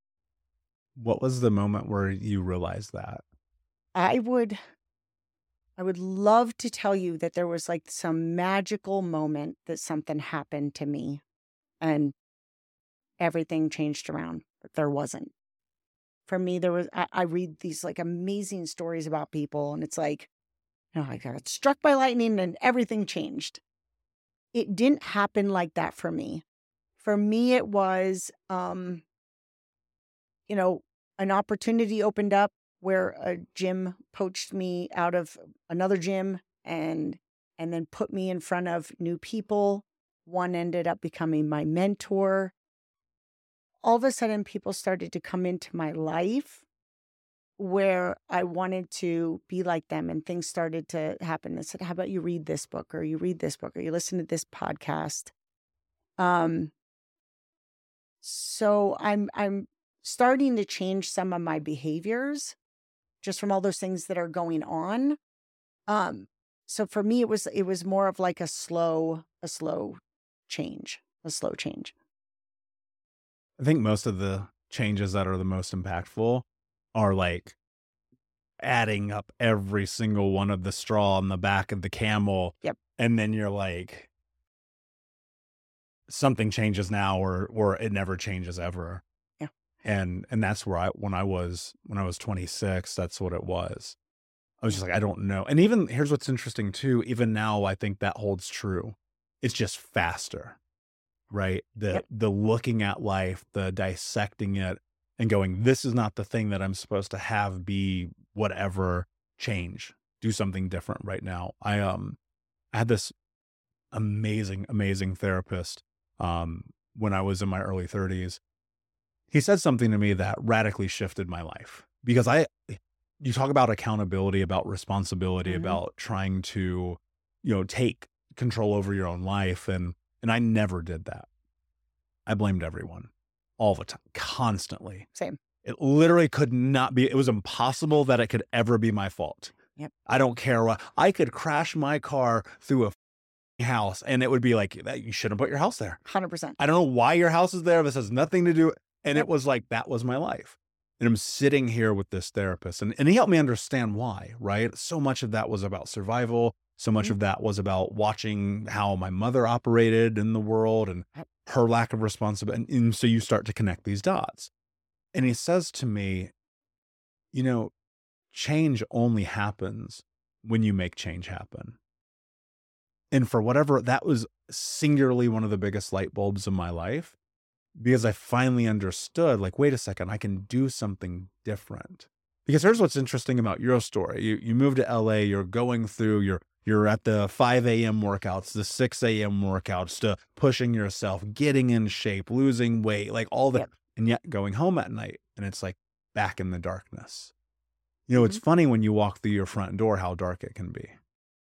What was the moment where you realized that? I would, I would love to tell you that there was like some magical moment that something happened to me and everything changed around, but there wasn't. For me, there was, I, I read these like amazing stories about people and it's like, you know, I got struck by lightning and everything changed. It didn't happen like that for me. For me, it was, um, you know, an opportunity opened up where a gym poached me out of another gym and and then put me in front of new people. One ended up becoming my mentor. All of a sudden, people started to come into my life where I wanted to be like them, and things started to happen. They said, how about you read this book, or you read this book, or you listen to this podcast? Um, so I'm I'm starting to change some of my behaviors just from all those things that are going on. Um, so for me, it was it was more of like a slow, a slow change, a slow change. I think most of the changes that are the most impactful are like adding up every single one of the straw on the back of the camel. Yep. And then you're like, something changes now, or or it never changes ever. Yeah. And and that's where I when I was when I was twenty-six, that's what it was. I was just like, I don't know. And even here's what's interesting too, even now I think that holds true. It's just faster. Right? The Yep. the looking at life, the dissecting it and going, this is not the thing that I'm supposed to have be whatever, change, do something different right now. I um I had this amazing, amazing therapist um when I was in my early thirties. He said something to me that radically shifted my life, because I you talk about accountability, about responsibility, Mhm. about trying to, you know, take control over your own life. And and I never did that. I blamed everyone all the time, constantly. Same. It literally could not be, it was impossible that it could ever be my fault. Yep. I don't care what, I could crash my car through a f***ing house and it would be like, that you shouldn't put your house there. one hundred percent. I don't know why your house is there. This has nothing to do. And Yep. it was like, that was my life. And I'm sitting here with this therapist and, and he helped me understand why, right? So much of that was about survival. So much Mhm. of that was about watching how my mother operated in the world and Yep. her lack of responsibility. And, and so you start to connect these dots. And he says to me, you know, change only happens when you make change happen. And for whatever, that was singularly one of the biggest light bulbs in my life, because I finally understood, like, wait a second, I can do something different. Because here's what's interesting about your story. You you moved to L A, you're going through, you're you're at the five a.m. workouts, the six a.m. workouts, to pushing yourself, getting in shape, losing weight, like all that. Yep. And yet going home at night and it's like back in the darkness. You know, it's Mhm. funny when you walk through your front door, how dark it can be.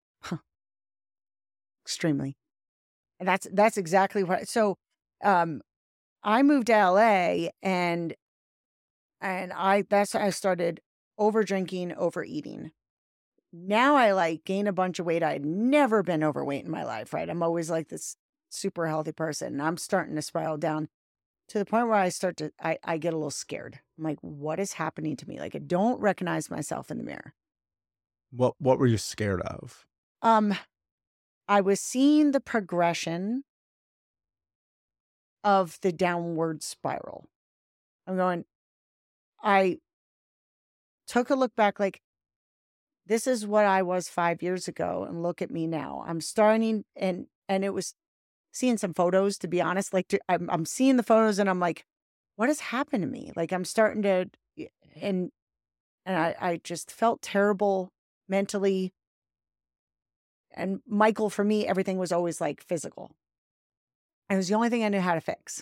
Extremely. And that's that's exactly what. So, um, I moved to L A and and I that's I started over drinking, overeating. Now I like gain a bunch of weight. I'd never been overweight in my life, right? I'm always like this super healthy person. And I'm starting to spiral down to the point where I start to I, I get a little scared. I'm like, what is happening to me? Like I don't recognize myself in the mirror. What what were you scared of? Um, I was seeing the progression of the downward spiral. I'm going, I took a look back, like, this is what I was five years ago, and look at me now. I'm starting, and and it was seeing some photos, to be honest. Like, to, I'm I'm seeing the photos, and I'm like, what has happened to me? Like, I'm starting to, and and I I just felt terrible mentally. And Michael, for me, everything was always like physical. It was the only thing I knew how to fix.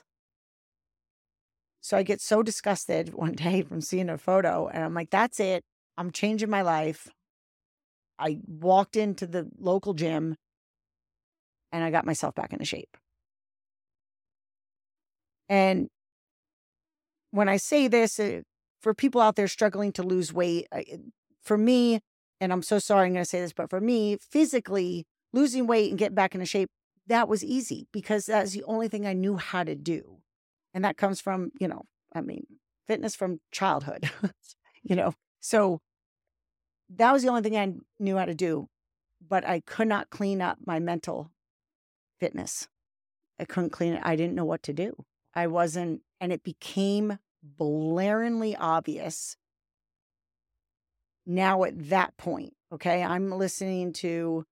So I get so disgusted one day from seeing a photo, and I'm like, that's it. I'm changing my life. I walked into the local gym and I got myself back into shape. And when I say this, uh, for people out there struggling to lose weight, I, for me, and I'm so sorry I'm going to say this, but for me, physically losing weight and getting back into shape, that was easy because that's the only thing I knew how to do. And that comes from, you know, I mean, fitness from childhood, you know. So that was the only thing I knew how to do, but I could not clean up my mental fitness. I couldn't clean it. I didn't know what to do. I wasn't, and it became blaringly obvious now at that point. Okay. I'm listening to,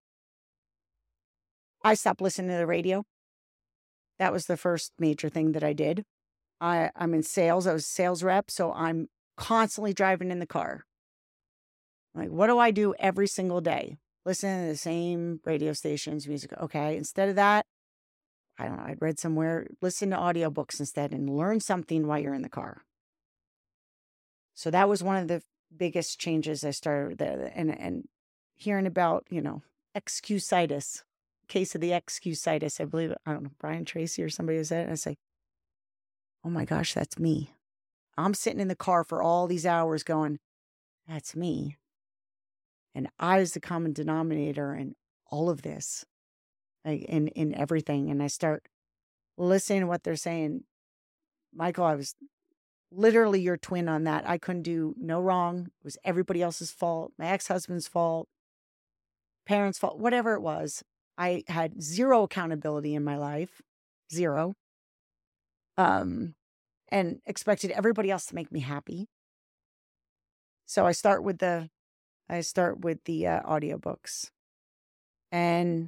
I stopped listening to the radio. That was the first major thing that I did. I, I'm in sales. I was a sales rep. So I'm constantly driving in the car. Like, what do I do every single day? Listen to the same radio stations, music. Okay. Instead of that, I don't know, I'd read somewhere, listen to audiobooks instead and learn something while you're in the car. So that was one of the biggest changes I started there. And, and hearing about, you know, excusitis, case of the excusitis, I believe, I don't know, Brian Tracy or somebody was that. And I say, oh my gosh, that's me. I'm sitting in the car for all these hours going, that's me. And I was the common denominator in all of this, like in, in everything. And I start listening to what they're saying. Michael, I was literally your twin on that. I couldn't do no wrong. It was everybody else's fault, my ex-husband's fault, parents' fault, whatever it was. I had zero accountability in my life, zero, um, and expected everybody else to make me happy. So I start with the, I start with the uh, audiobooks, and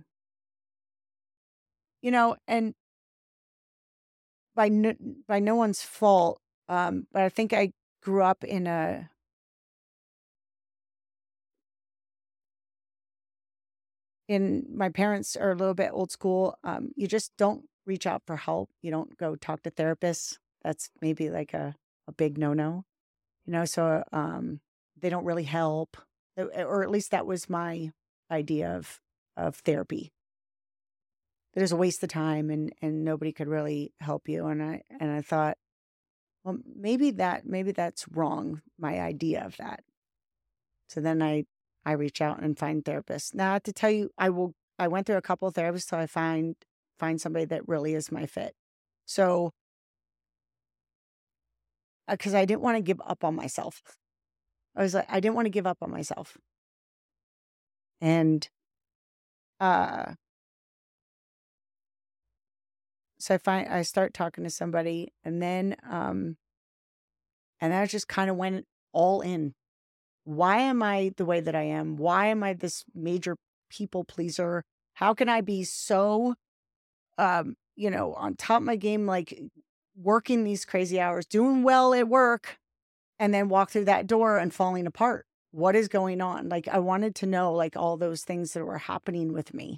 you know, and by no, by no one's fault, um, but I think I grew up in a in my parents are a little bit old school. Um, you just don't reach out for help. You don't go talk to therapists. That's maybe like a, a big no-no, you know, so um, they don't really help, or at least that was my idea of, of therapy. It was a waste of time and, and nobody could really help you. And I, and I thought, well, maybe that, maybe that's wrong, my idea of that. So then I, I reach out and find therapists. Now, to tell you, I will. I went through a couple of therapists till I find find somebody that really is my fit. So, because uh, I didn't want to give up on myself, I was like, I didn't want to give up on myself, and uh, so I find I start talking to somebody, and then um, and I just kind of went all in. Why am I the way that I am? Why am I this major people pleaser? How can I be so, um, you know, on top of my game, like working these crazy hours, doing well at work, and then walk through that door and falling apart? What is going on? Like, I wanted to know, like, all those things that were happening with me.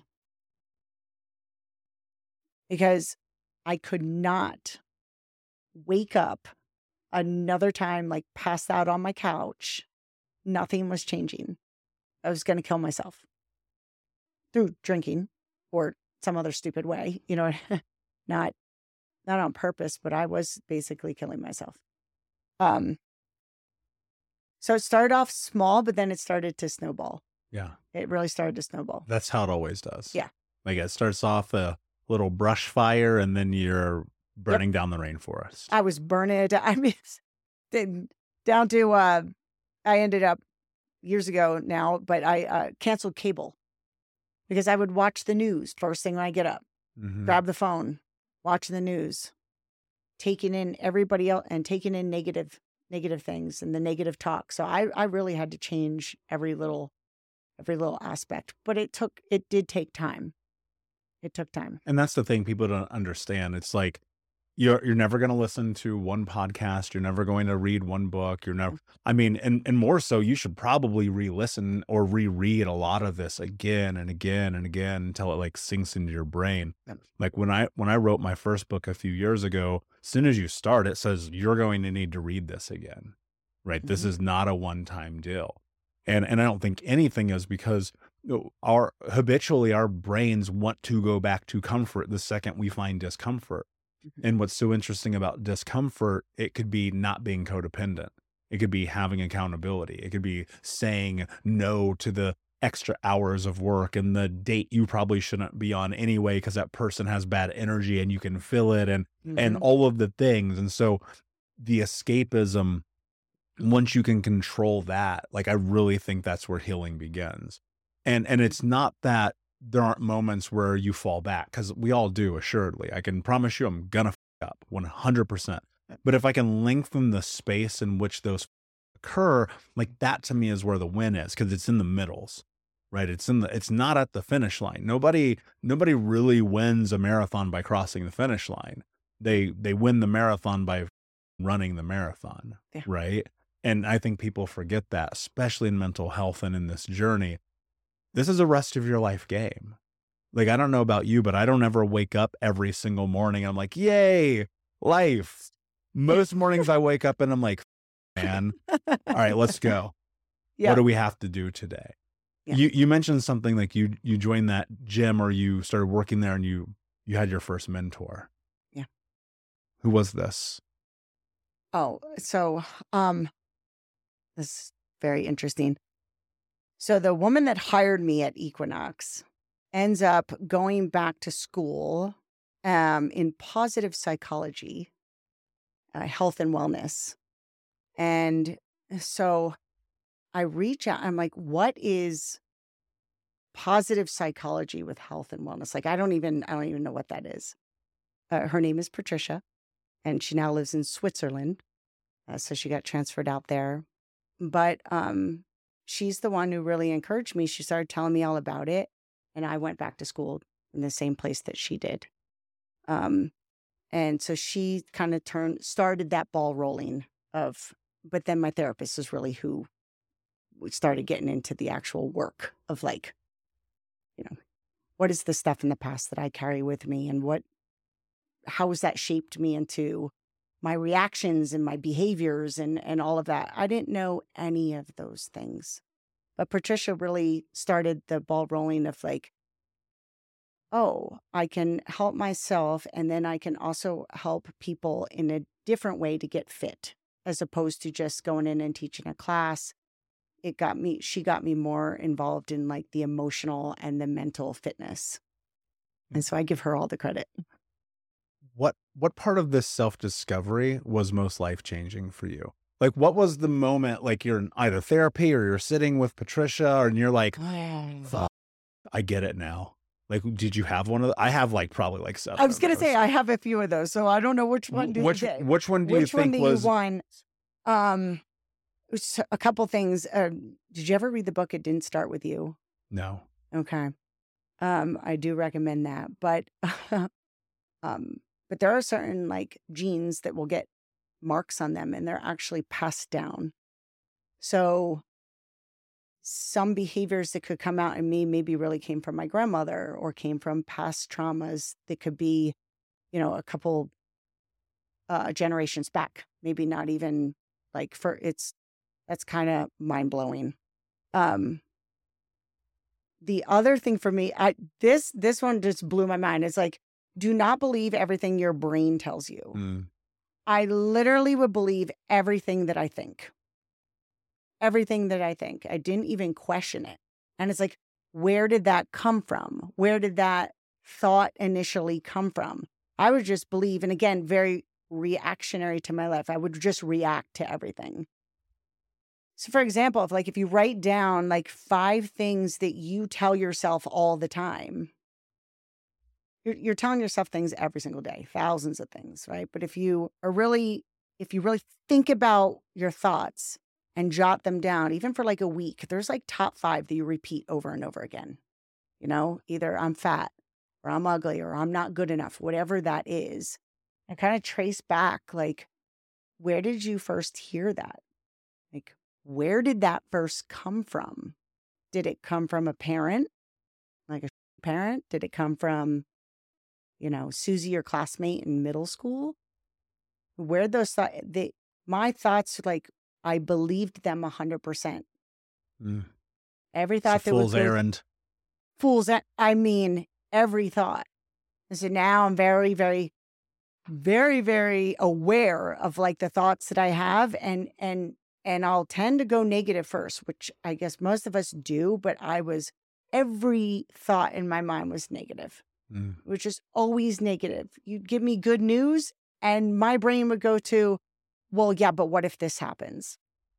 Because I could not wake up another time, like, passed out on my couch. Nothing was changing. I was going to kill myself through drinking or some other stupid way, you know, not, not on purpose, but I was basically killing myself. Um, so it started off small, but then it started to snowball. Yeah. It really started to snowball. That's how it always does. Yeah. Like it starts off a little brush fire and then you're burning yep. down the rainforest. I was burning it. I mean, down to, uh, I ended up years ago now, but I uh, canceled cable because I would watch the news first thing when I get up, mm-hmm. grab the phone, watch the news, taking in everybody else and taking in negative, negative things and the negative talk. So I, I really had to change every little, every little aspect, but it took, it did take time. It took time. And that's the thing people don't understand. It's like, You're you're never going to listen to one podcast. You're never going to read one book. You're never, I mean, and, and more so, you should probably re-listen or reread a lot of this again and again and again until it like sinks into your brain. Like when I, when I wrote my first book a few years ago, as soon as you start, it says you're going to need to read this again, right? Mm-hmm. This is not a one-time deal. And, and I don't think anything is because our habitually our brains want to go back to comfort the second we find discomfort. And what's so interesting about discomfort, it could be not being codependent. It could be having accountability. It could be saying no to the extra hours of work and the date you probably shouldn't be on anyway because that person has bad energy and you can feel it and, mm-hmm. and all of the things. And so the escapism once you can control that, like I really think that's where healing begins. And and it's not that there aren't moments where you fall back, because we all do, assuredly. I can promise you I'm gonna f up one hundred percent. But if I can lengthen the space in which those occur, like that to me is where the win is, because it's in the middles, right? It's in the, it's not at the finish line. Nobody, nobody really wins a marathon by crossing the finish line. They, they win the marathon by running the marathon, Yeah. right? And I think people forget that, especially in mental health and in this journey. This is a rest of your life game. Like, I don't know about you, but I don't ever wake up every single morning and I'm like, yay, life. Most mornings I wake up and I'm like, man, all right, let's go. Yeah. What do we have to do today? Yeah. You you mentioned something like you you joined that gym, or you started working there, and you you had your first mentor. Yeah. Who was this? Oh, so um, this is very interesting. So the woman that hired me at Equinox ends up going back to school um, in positive psychology, uh, health and wellness. And so I reach out, I'm like, what is positive psychology with health and wellness? Like, I don't even, I don't even know what that is. Uh, her name is Patricia, and she now lives in Switzerland. Uh, so she got transferred out there. But um, she's the one who really encouraged me. She started telling me all about it. And I went back to school in the same place that she did. Um, and so she kind of turned, started that ball rolling of, but then my therapist is really who started getting into the actual work of, like, you know, what is the stuff in the past that I carry with me, and what, how has that shaped me into my reactions and my behaviors and, and all of that. I didn't know any of those things. But Patricia really started the ball rolling of, like, oh, I can help myself, and then I can also help people in a different way to get fit, as opposed to just going in and teaching a class. It got me, she got me more involved in, like, the emotional and the mental fitness. And so I give her all the credit. What what part of this self-discovery was most life-changing for you? Like, what was the moment, like, you're in either therapy or you're sitting with Patricia and you're like, fuck, I get it now. Like, did you have one of the, I have like probably like seven. I was going to say, I have a few of those, so I don't know which one. Which, did you which one do which you think one do was? you want? Um, a couple things. Uh, did you ever read the book It Didn't Start With You? No. Okay. Um, I do recommend that, but, um, but there are certain, like, genes that will get marks on them, and they're actually passed down. So some behaviors that could come out in me maybe really came from my grandmother, or came from past traumas that could be, you know, a couple uh, generations back. Maybe not even, like, for it's, that's kind of mind blowing. Um, the other thing for me, I, this, this one just blew my mind. It's like, do not believe everything your brain tells you. Mm. I literally would believe everything that I think. Everything that I think. I didn't even question it. And it's like, where did that come from? Where did that thought initially come from? I would just believe, and again, very reactionary to my life. I would just react to everything. So for example, if like, if you write down like five things that you tell yourself all the time, you're, you're telling yourself things every single day, thousands of things, right? But if you are really, if you really think about your thoughts and jot them down, even for like a week, there's like top five that you repeat over and over again. You know, either I'm fat, or I'm ugly, or I'm not good enough, whatever that is. And kind of trace back, like, where did you first hear that? Like, where did that first come from? Did it come from a parent, like a parent? Did it come from, you know, Susie, your classmate in middle school? Where those thoughts, they, my thoughts, like, I believed them a hundred percent. Mm. Every thought it's a that fool's was errand. Fool's, I mean, every thought. And so now I'm very, very, very, very aware of like the thoughts that I have, and and and I'll tend to go negative first, which I guess most of us do. But I was, every thought in my mind was negative, Mm. which is always negative. You'd give me good news, and my brain would go to, well, yeah, but what if this happens?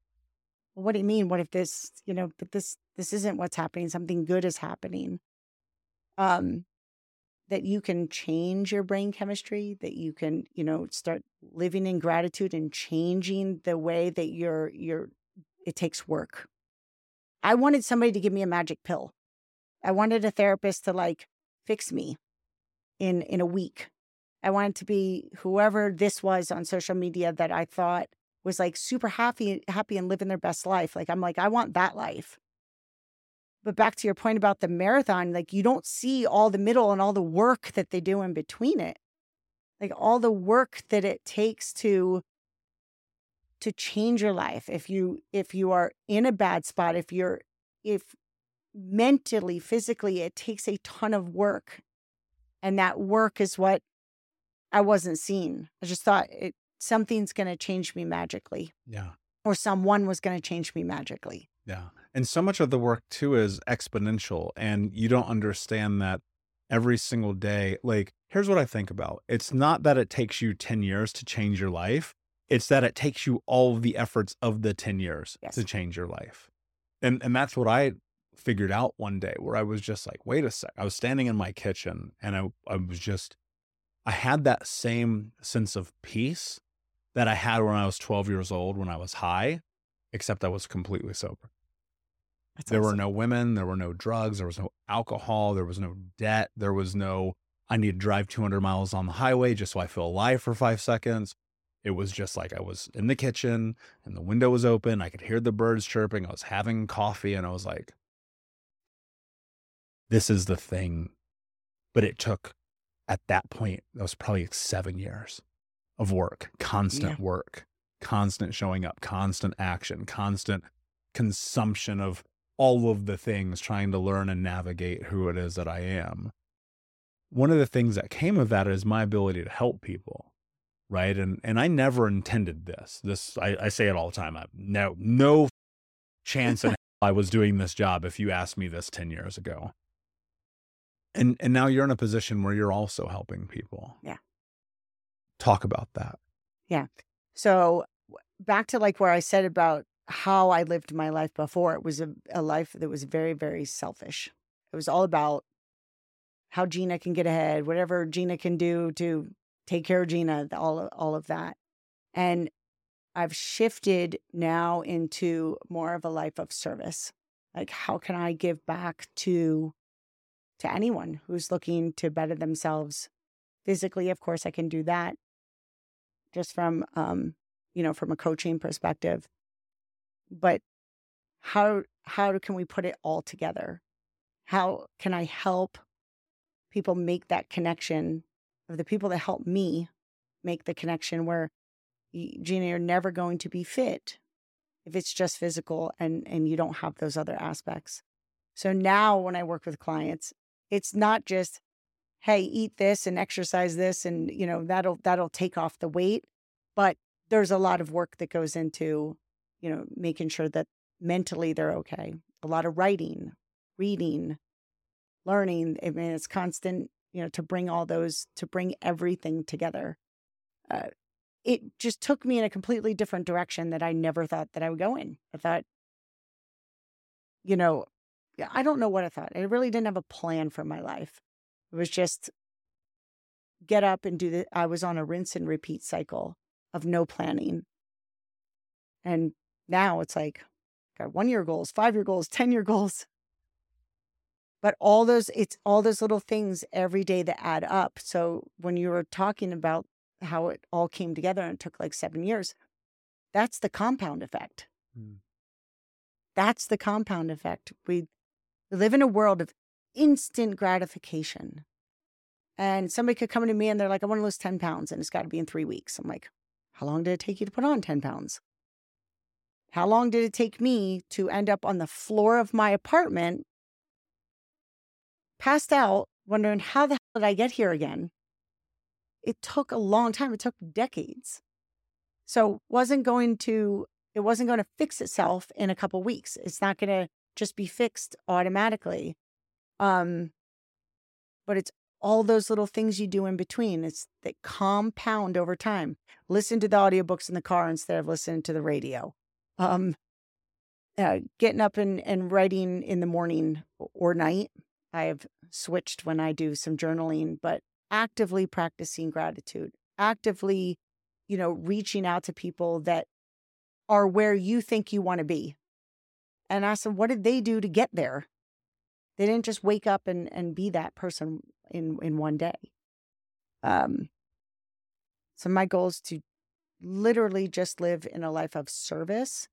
what do you mean? What if this, you know, but this, this isn't what's happening. Something good is happening. Um, that you can change your brain chemistry, that you can, you know, start living in gratitude and changing the way that you're, you're, it takes work. I wanted somebody to give me a magic pill. I wanted a therapist to like fix me in, in a week. I wanted to be whoever this was on social media that I thought was like super happy, happy and living their best life. Like, I'm like, I want that life. But back to your point about the marathon, like you don't see all the middle and all the work that they do in between it. Like all the work that it takes to to change your life. If you if you are in a bad spot, if you're if mentally, physically, it takes a ton of work. And that work is what I wasn't seeing. I just thought it something's going to change me magically. Yeah. Or someone was going to change me magically. Yeah. And so much of the work too is exponential, and you don't understand that every single day. Like, here's what I think about. It's not that it takes you ten years to change your life. It's that it takes you all of the efforts of the ten years Yes. to change your life. And, and that's what I figured out one day, where I was just like, wait a sec. I was standing in my kitchen and I, I was just, I had that same sense of peace that I had when I was twelve years old, when I was high, except I was completely sober. That's There were awesome. no women, there were no drugs, there was no alcohol, there was no debt, there was no, I need to drive two hundred miles on the highway just so I feel alive for five seconds. It was just like I was in the kitchen and the window was open. I could hear the birds chirping. I was having coffee and I was like, this is the thing. But it took, at that point, that was probably like seven years of work, constant Yeah. work, constant showing up, constant action, constant consumption of all of the things, trying to learn and navigate who it is that I am. One of the things that came of that is my ability to help people, right? And and I never intended this. This I, I say it all the time. I no no chance in hell I was doing this job if you asked me this ten years ago. And and now you're in a position where you're also helping people. Yeah. Talk about that. So w- back to like where I said about how I lived my life before, it was a, a life that was very, very selfish. It was all about how Gina can get ahead, whatever Gina can do to take care of Gina, all of, all of that. And I've shifted now into more of a life of service. Like, how can I give back to to anyone who's looking to better themselves physically? Of course, I can do that just from, um, you know, from a coaching perspective. But how how can we put it all together? How can I help people make that connection of the people that help me make the connection where, y- Gina, you're never going to be fit if it's just physical and, and you don't have those other aspects. So now when I work with clients, it's not just, hey, eat this and exercise this and, you know, that'll that'll take off the weight. But there's a lot of work that goes into, you know, making sure that mentally they're okay. A lot of writing, reading, learning. I mean, it's constant, you know, to bring all those, to bring everything together. Uh, it just took me in a completely different direction that I never thought that I would go in. I thought, you know, yeah, I don't know what I thought. I really didn't have a plan for my life. It was just get up and do the, I was on a rinse and repeat cycle of no planning. And now it's like, got one year goals, five year goals, ten year goals. But all those, it's all those little things every day that add up. So when you were talking about how it all came together and it took like seven years, that's the compound effect. Mm. That's the compound effect. We, we live in a world of instant gratification. And somebody could come to me and they're like, I want to lose ten pounds and it's got to be in three weeks. I'm like, how long did it take you to put on ten pounds? How long did it take me to end up on the floor of my apartment, passed out, wondering how the hell did I get here again? It took a long time. It took decades. So wasn't going to, it wasn't going to fix itself in a couple weeks. It's not going to just be fixed automatically. Um, but it's all those little things you do in between. It's that compound over time. Listen to the audiobooks in the car instead of listening to the radio. Um, uh, getting up and, and writing in the morning or night. I have switched when I do some journaling, but actively practicing gratitude, actively, you know, reaching out to people that are where you think you want to be and ask them, what did they do to get there? They didn't just wake up and, and be that person in, in one day. Um, so my goal is to literally just live in a life of service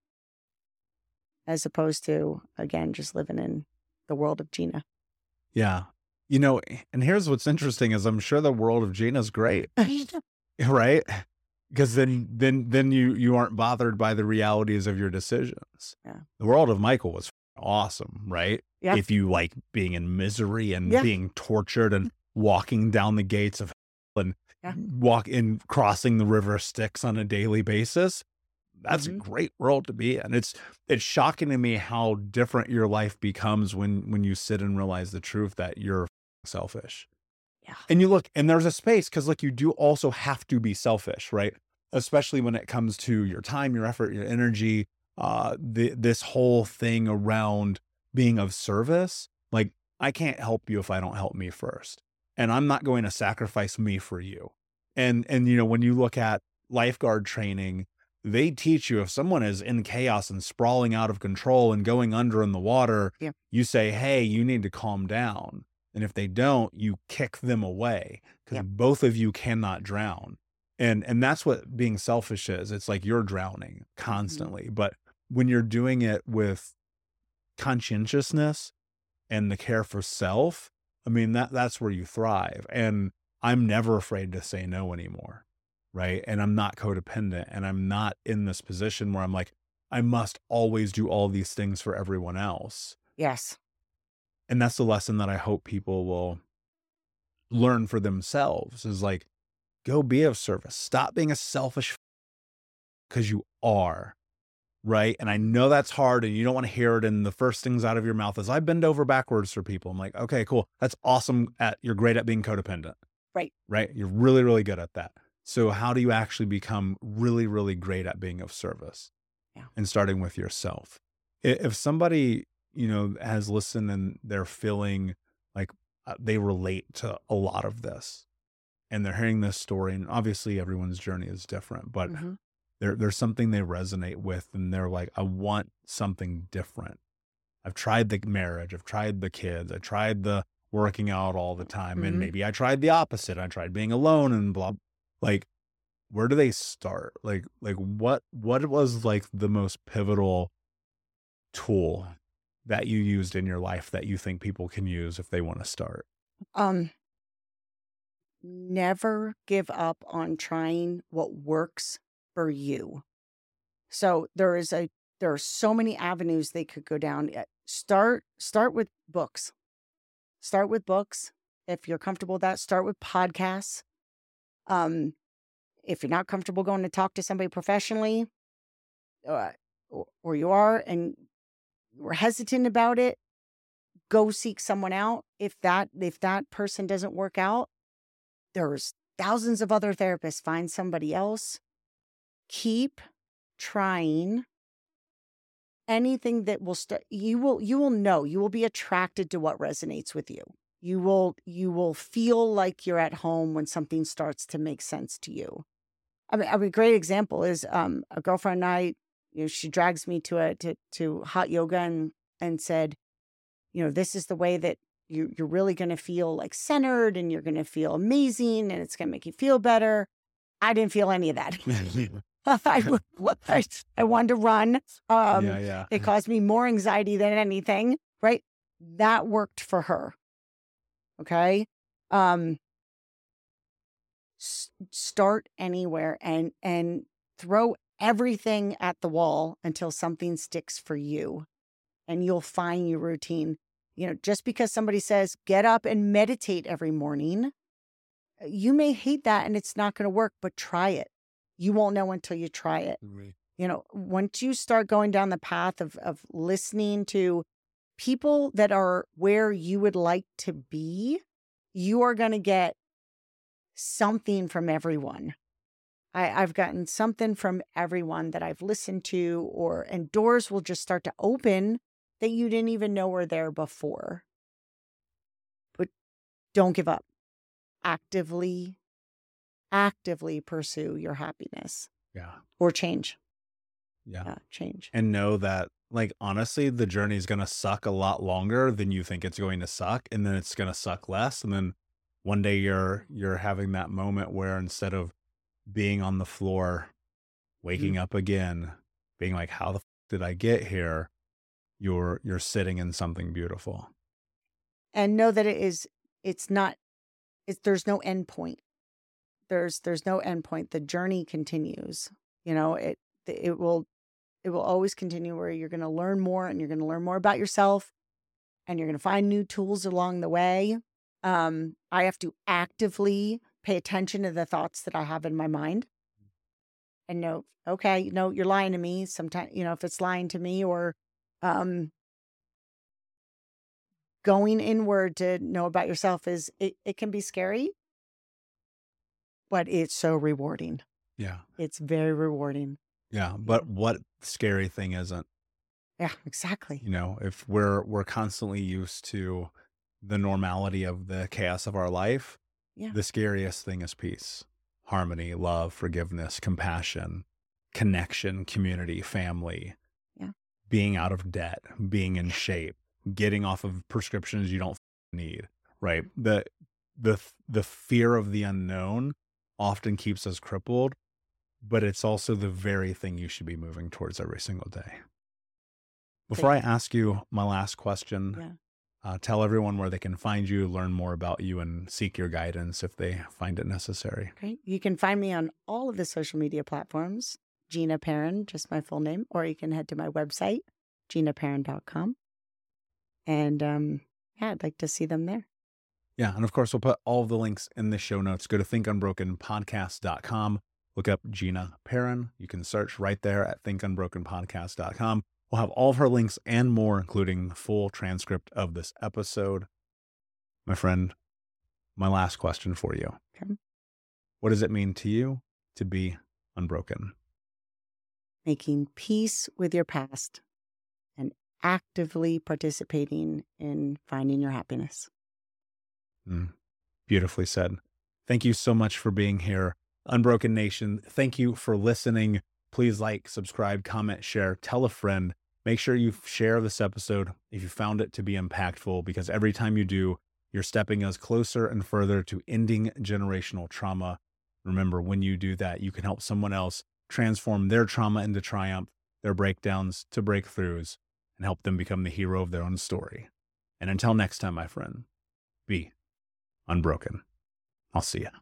as opposed to, again, just living in the world of Gina. Yeah. You know, and here's what's interesting is I'm sure the world of Gina's great, right? Because then, then, then you, you aren't bothered by the realities of your decisions. Yeah. The world of Michael was awesome, right? Yeah. If you like being in misery and Yeah. being tortured and walking down the gates of hell and Yeah. walk in, crossing the river Styx on a daily basis, that's Mhm. a great world to be in. It's, it's shocking to me how different your life becomes when, when you sit and realize the truth that you're selfish. Yeah. And you look, and there's a space because like you do also have to be selfish, right? Especially when it comes to your time, your effort, your energy, uh, the, this whole thing around being of service. Like I can't help you if I don't help me first. And I'm not going to sacrifice me for you. And, and, you know, when you look at lifeguard training, they teach you if someone is in chaos and sprawling out of control and going under in the water, Yeah. you say, hey, you need to calm down. And if they don't, you kick them away because Yeah. both of you cannot drown. And, and that's what being selfish is. It's like you're drowning constantly, Mm-hmm. but when you're doing it with conscientiousness and the care for self, I mean, that that's where you thrive. And I'm never afraid to say no anymore. Right. And I'm not codependent and I'm not in this position where I'm like, I must always do all these things for everyone else. Yes. And that's the lesson that I hope people will learn for themselves is like, go be of service. Stop being a selfish because you are. Right. And I know that's hard and you don't want to hear it. And the first things out of your mouth is I bend over backwards for people. I'm like, okay, cool. That's awesome. At you're great at being codependent. Right. Right. You're really, really good at that. So how do you actually become really, really great at being of service? Yeah. And starting with yourself. If somebody, you know, has listened and they're feeling like uh, they relate to a lot of this and they're hearing this story, and obviously everyone's journey is different, but Mm-hmm. there, there's something they resonate with and they're like, I want something different. I've tried the marriage. I've tried the kids. I tried the working out all the time. Mm-hmm. And maybe I tried the opposite. I tried being alone and blah. Like, where do they start? Like, like what, what was like the most pivotal tool that you used in your life that you think people can use if they want to start? Um, never give up on trying what works for you. So there is a, there are so many avenues they could go down. Start, start with books, start with books. If you're comfortable with that, start with podcasts. Um, if you're not comfortable going to talk to somebody professionally, uh, or, or you are, and we're hesitant about it, go seek someone out. If that, if that person doesn't work out, there's thousands of other therapists. Find somebody else. Keep trying anything that will start. You will, you will know, you will be attracted to what resonates with you. You will, you will feel like you're at home when something starts to make sense to you. I mean, I mean, a great example is um, a girlfriend and I, you know, she drags me to a, to, to hot yoga and, and said, you know, this is the way that you, you're really going to feel like centered and you're going to feel amazing and it's going to make you feel better. I didn't feel any of that. I, I, I wanted to run. Um, yeah, yeah. It caused me more anxiety than anything, right? That worked for her. Okay. Um, s- start anywhere and, and throw everything at the wall until something sticks for you and you'll find your routine. You know, just because somebody says, get up and meditate every morning, you may hate that and it's not going to work, but try it. You won't know until you try it. Right. You know, once you start going down the path of, of listening to people that are where you would like to be, you are going to get something from everyone. I, I've gotten something from everyone that I've listened to, or and doors will just start to open that you didn't even know were there before. But don't give up. Actively, actively pursue your happiness. Yeah. Or change. Yeah. Yeah, change. And know that, like, honestly, the journey is going to suck a lot longer than you think it's going to suck. And then it's going to suck less. And then one day you're, you're having that moment where instead of being on the floor, waking mm-hmm. up again, being like, how the f- did I get here? You're, you're sitting in something beautiful. And know that it is, it's not, it's, there's no end point. There's, there's no end point. The journey continues, you know, it, it will, it will always continue where you're going to learn more, and you're going to learn more about yourself, and you're going to find new tools along the way. Um, I have to actively pay attention to the thoughts that I have in my mind and know, okay, you know, you're lying to me. Sometimes, you know, if it's lying to me, or, um, going inward to know about yourself is, it, it can be scary, but it's so rewarding. Yeah. It's very rewarding. Yeah. But what scary thing isn't? Yeah, exactly. You know, if we're, we're constantly used to the normality of the chaos of our life, yeah. the scariest thing is peace, harmony, love, forgiveness, compassion, connection, community, family, yeah. being out of debt, being in shape, getting off of prescriptions you don't need, right? The, the, the fear of the unknown often keeps us crippled, but it's also the very thing you should be moving towards every single day. Before I ask you my last question, yeah. uh, tell everyone where they can find you, learn more about you, and seek your guidance if they find it necessary. Okay. You can find me on all of the social media platforms, Gina Perrin, just my full name, or you can head to my website, gina perrin dot com. And um, yeah, I'd like to see them there. Yeah. And of course, we'll put all of the links in the show notes. Go to think unbroken podcast dot com. Look up Gina Perrin. You can search right there at think unbroken podcast dot com. We'll have all of her links and more, including the full transcript of this episode. My friend, my last question for you. Okay. What does it mean to you to be unbroken? Making peace with your past and actively participating in finding your happiness. Mm, beautifully said. Thank you so much for being here. Unbroken Nation, thank you for listening. Please like, subscribe, comment, share, tell a friend. Make sure you share this episode if you found it to be impactful, because every time you do, you're stepping us closer and further to ending generational trauma. Remember, when you do that, you can help someone else transform their trauma into triumph, their breakdowns to breakthroughs, and help them become the hero of their own story. And until next time, my friend, be unbroken. I'll see ya.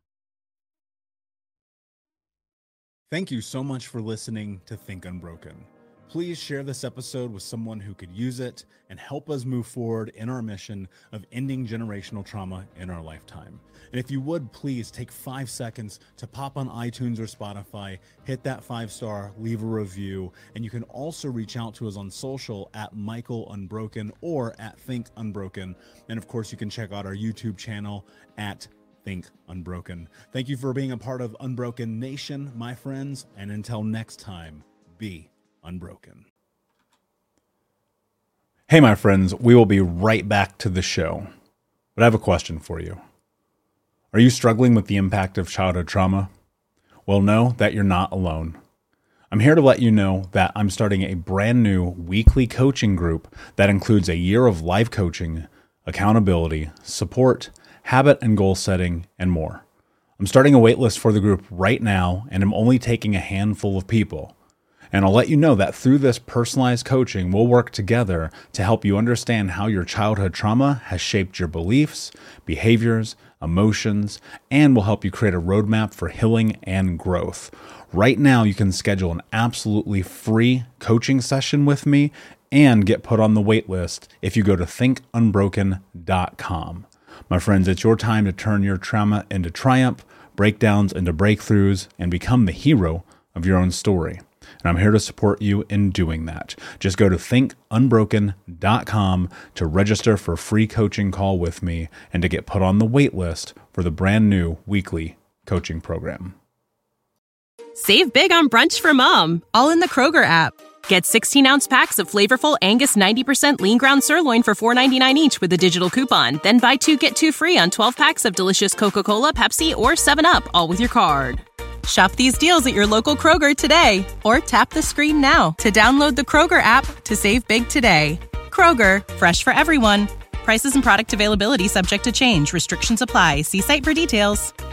Thank you so much for listening to Think Unbroken. Please share this episode with someone who could use it and help us move forward in our mission of ending generational trauma in our lifetime. And if you would, please take five seconds to pop on iTunes or Spotify, hit that five star, leave a review, and you can also reach out to us on social at Michael Unbroken or at Think Unbroken. And of course, you can check out our YouTube channel at Think Unbroken. Thank you for being a part of Unbroken Nation, my friends, and until next time, be unbroken. Hey, my friends, we will be right back to the show, but I have a question for you. Are you struggling with the impact of childhood trauma? Well, know that you're not alone. I'm here to let you know that I'm starting a brand new weekly coaching group that includes a year of live coaching, accountability, support, habit and goal setting, and more. I'm starting a waitlist for the group right now, and I'm only taking a handful of people. And I'll let you know that through this personalized coaching, we'll work together to help you understand how your childhood trauma has shaped your beliefs, behaviors, emotions, and will help you create a roadmap for healing and growth. Right now, you can schedule an absolutely free coaching session with me and get put on the wait list if you go to think unbroken dot com. My friends, it's your time to turn your trauma into triumph, breakdowns into breakthroughs, and become the hero of your own story. And I'm here to support you in doing that. Just go to think unbroken dot com to register for a free coaching call with me and to get put on the wait list for the brand new weekly coaching program. Save big on brunch for mom, all in the Kroger app. Get sixteen-ounce packs of flavorful Angus ninety percent lean ground sirloin for four ninety-nine each with a digital coupon. Then buy two, get two free on twelve packs of delicious Coca-Cola, Pepsi, or seven up, all with your card. Shop these deals at your local Kroger today, or tap the screen now to download the Kroger app to save big today. Kroger, fresh for everyone. Prices and product availability subject to change. Restrictions apply. See site for details.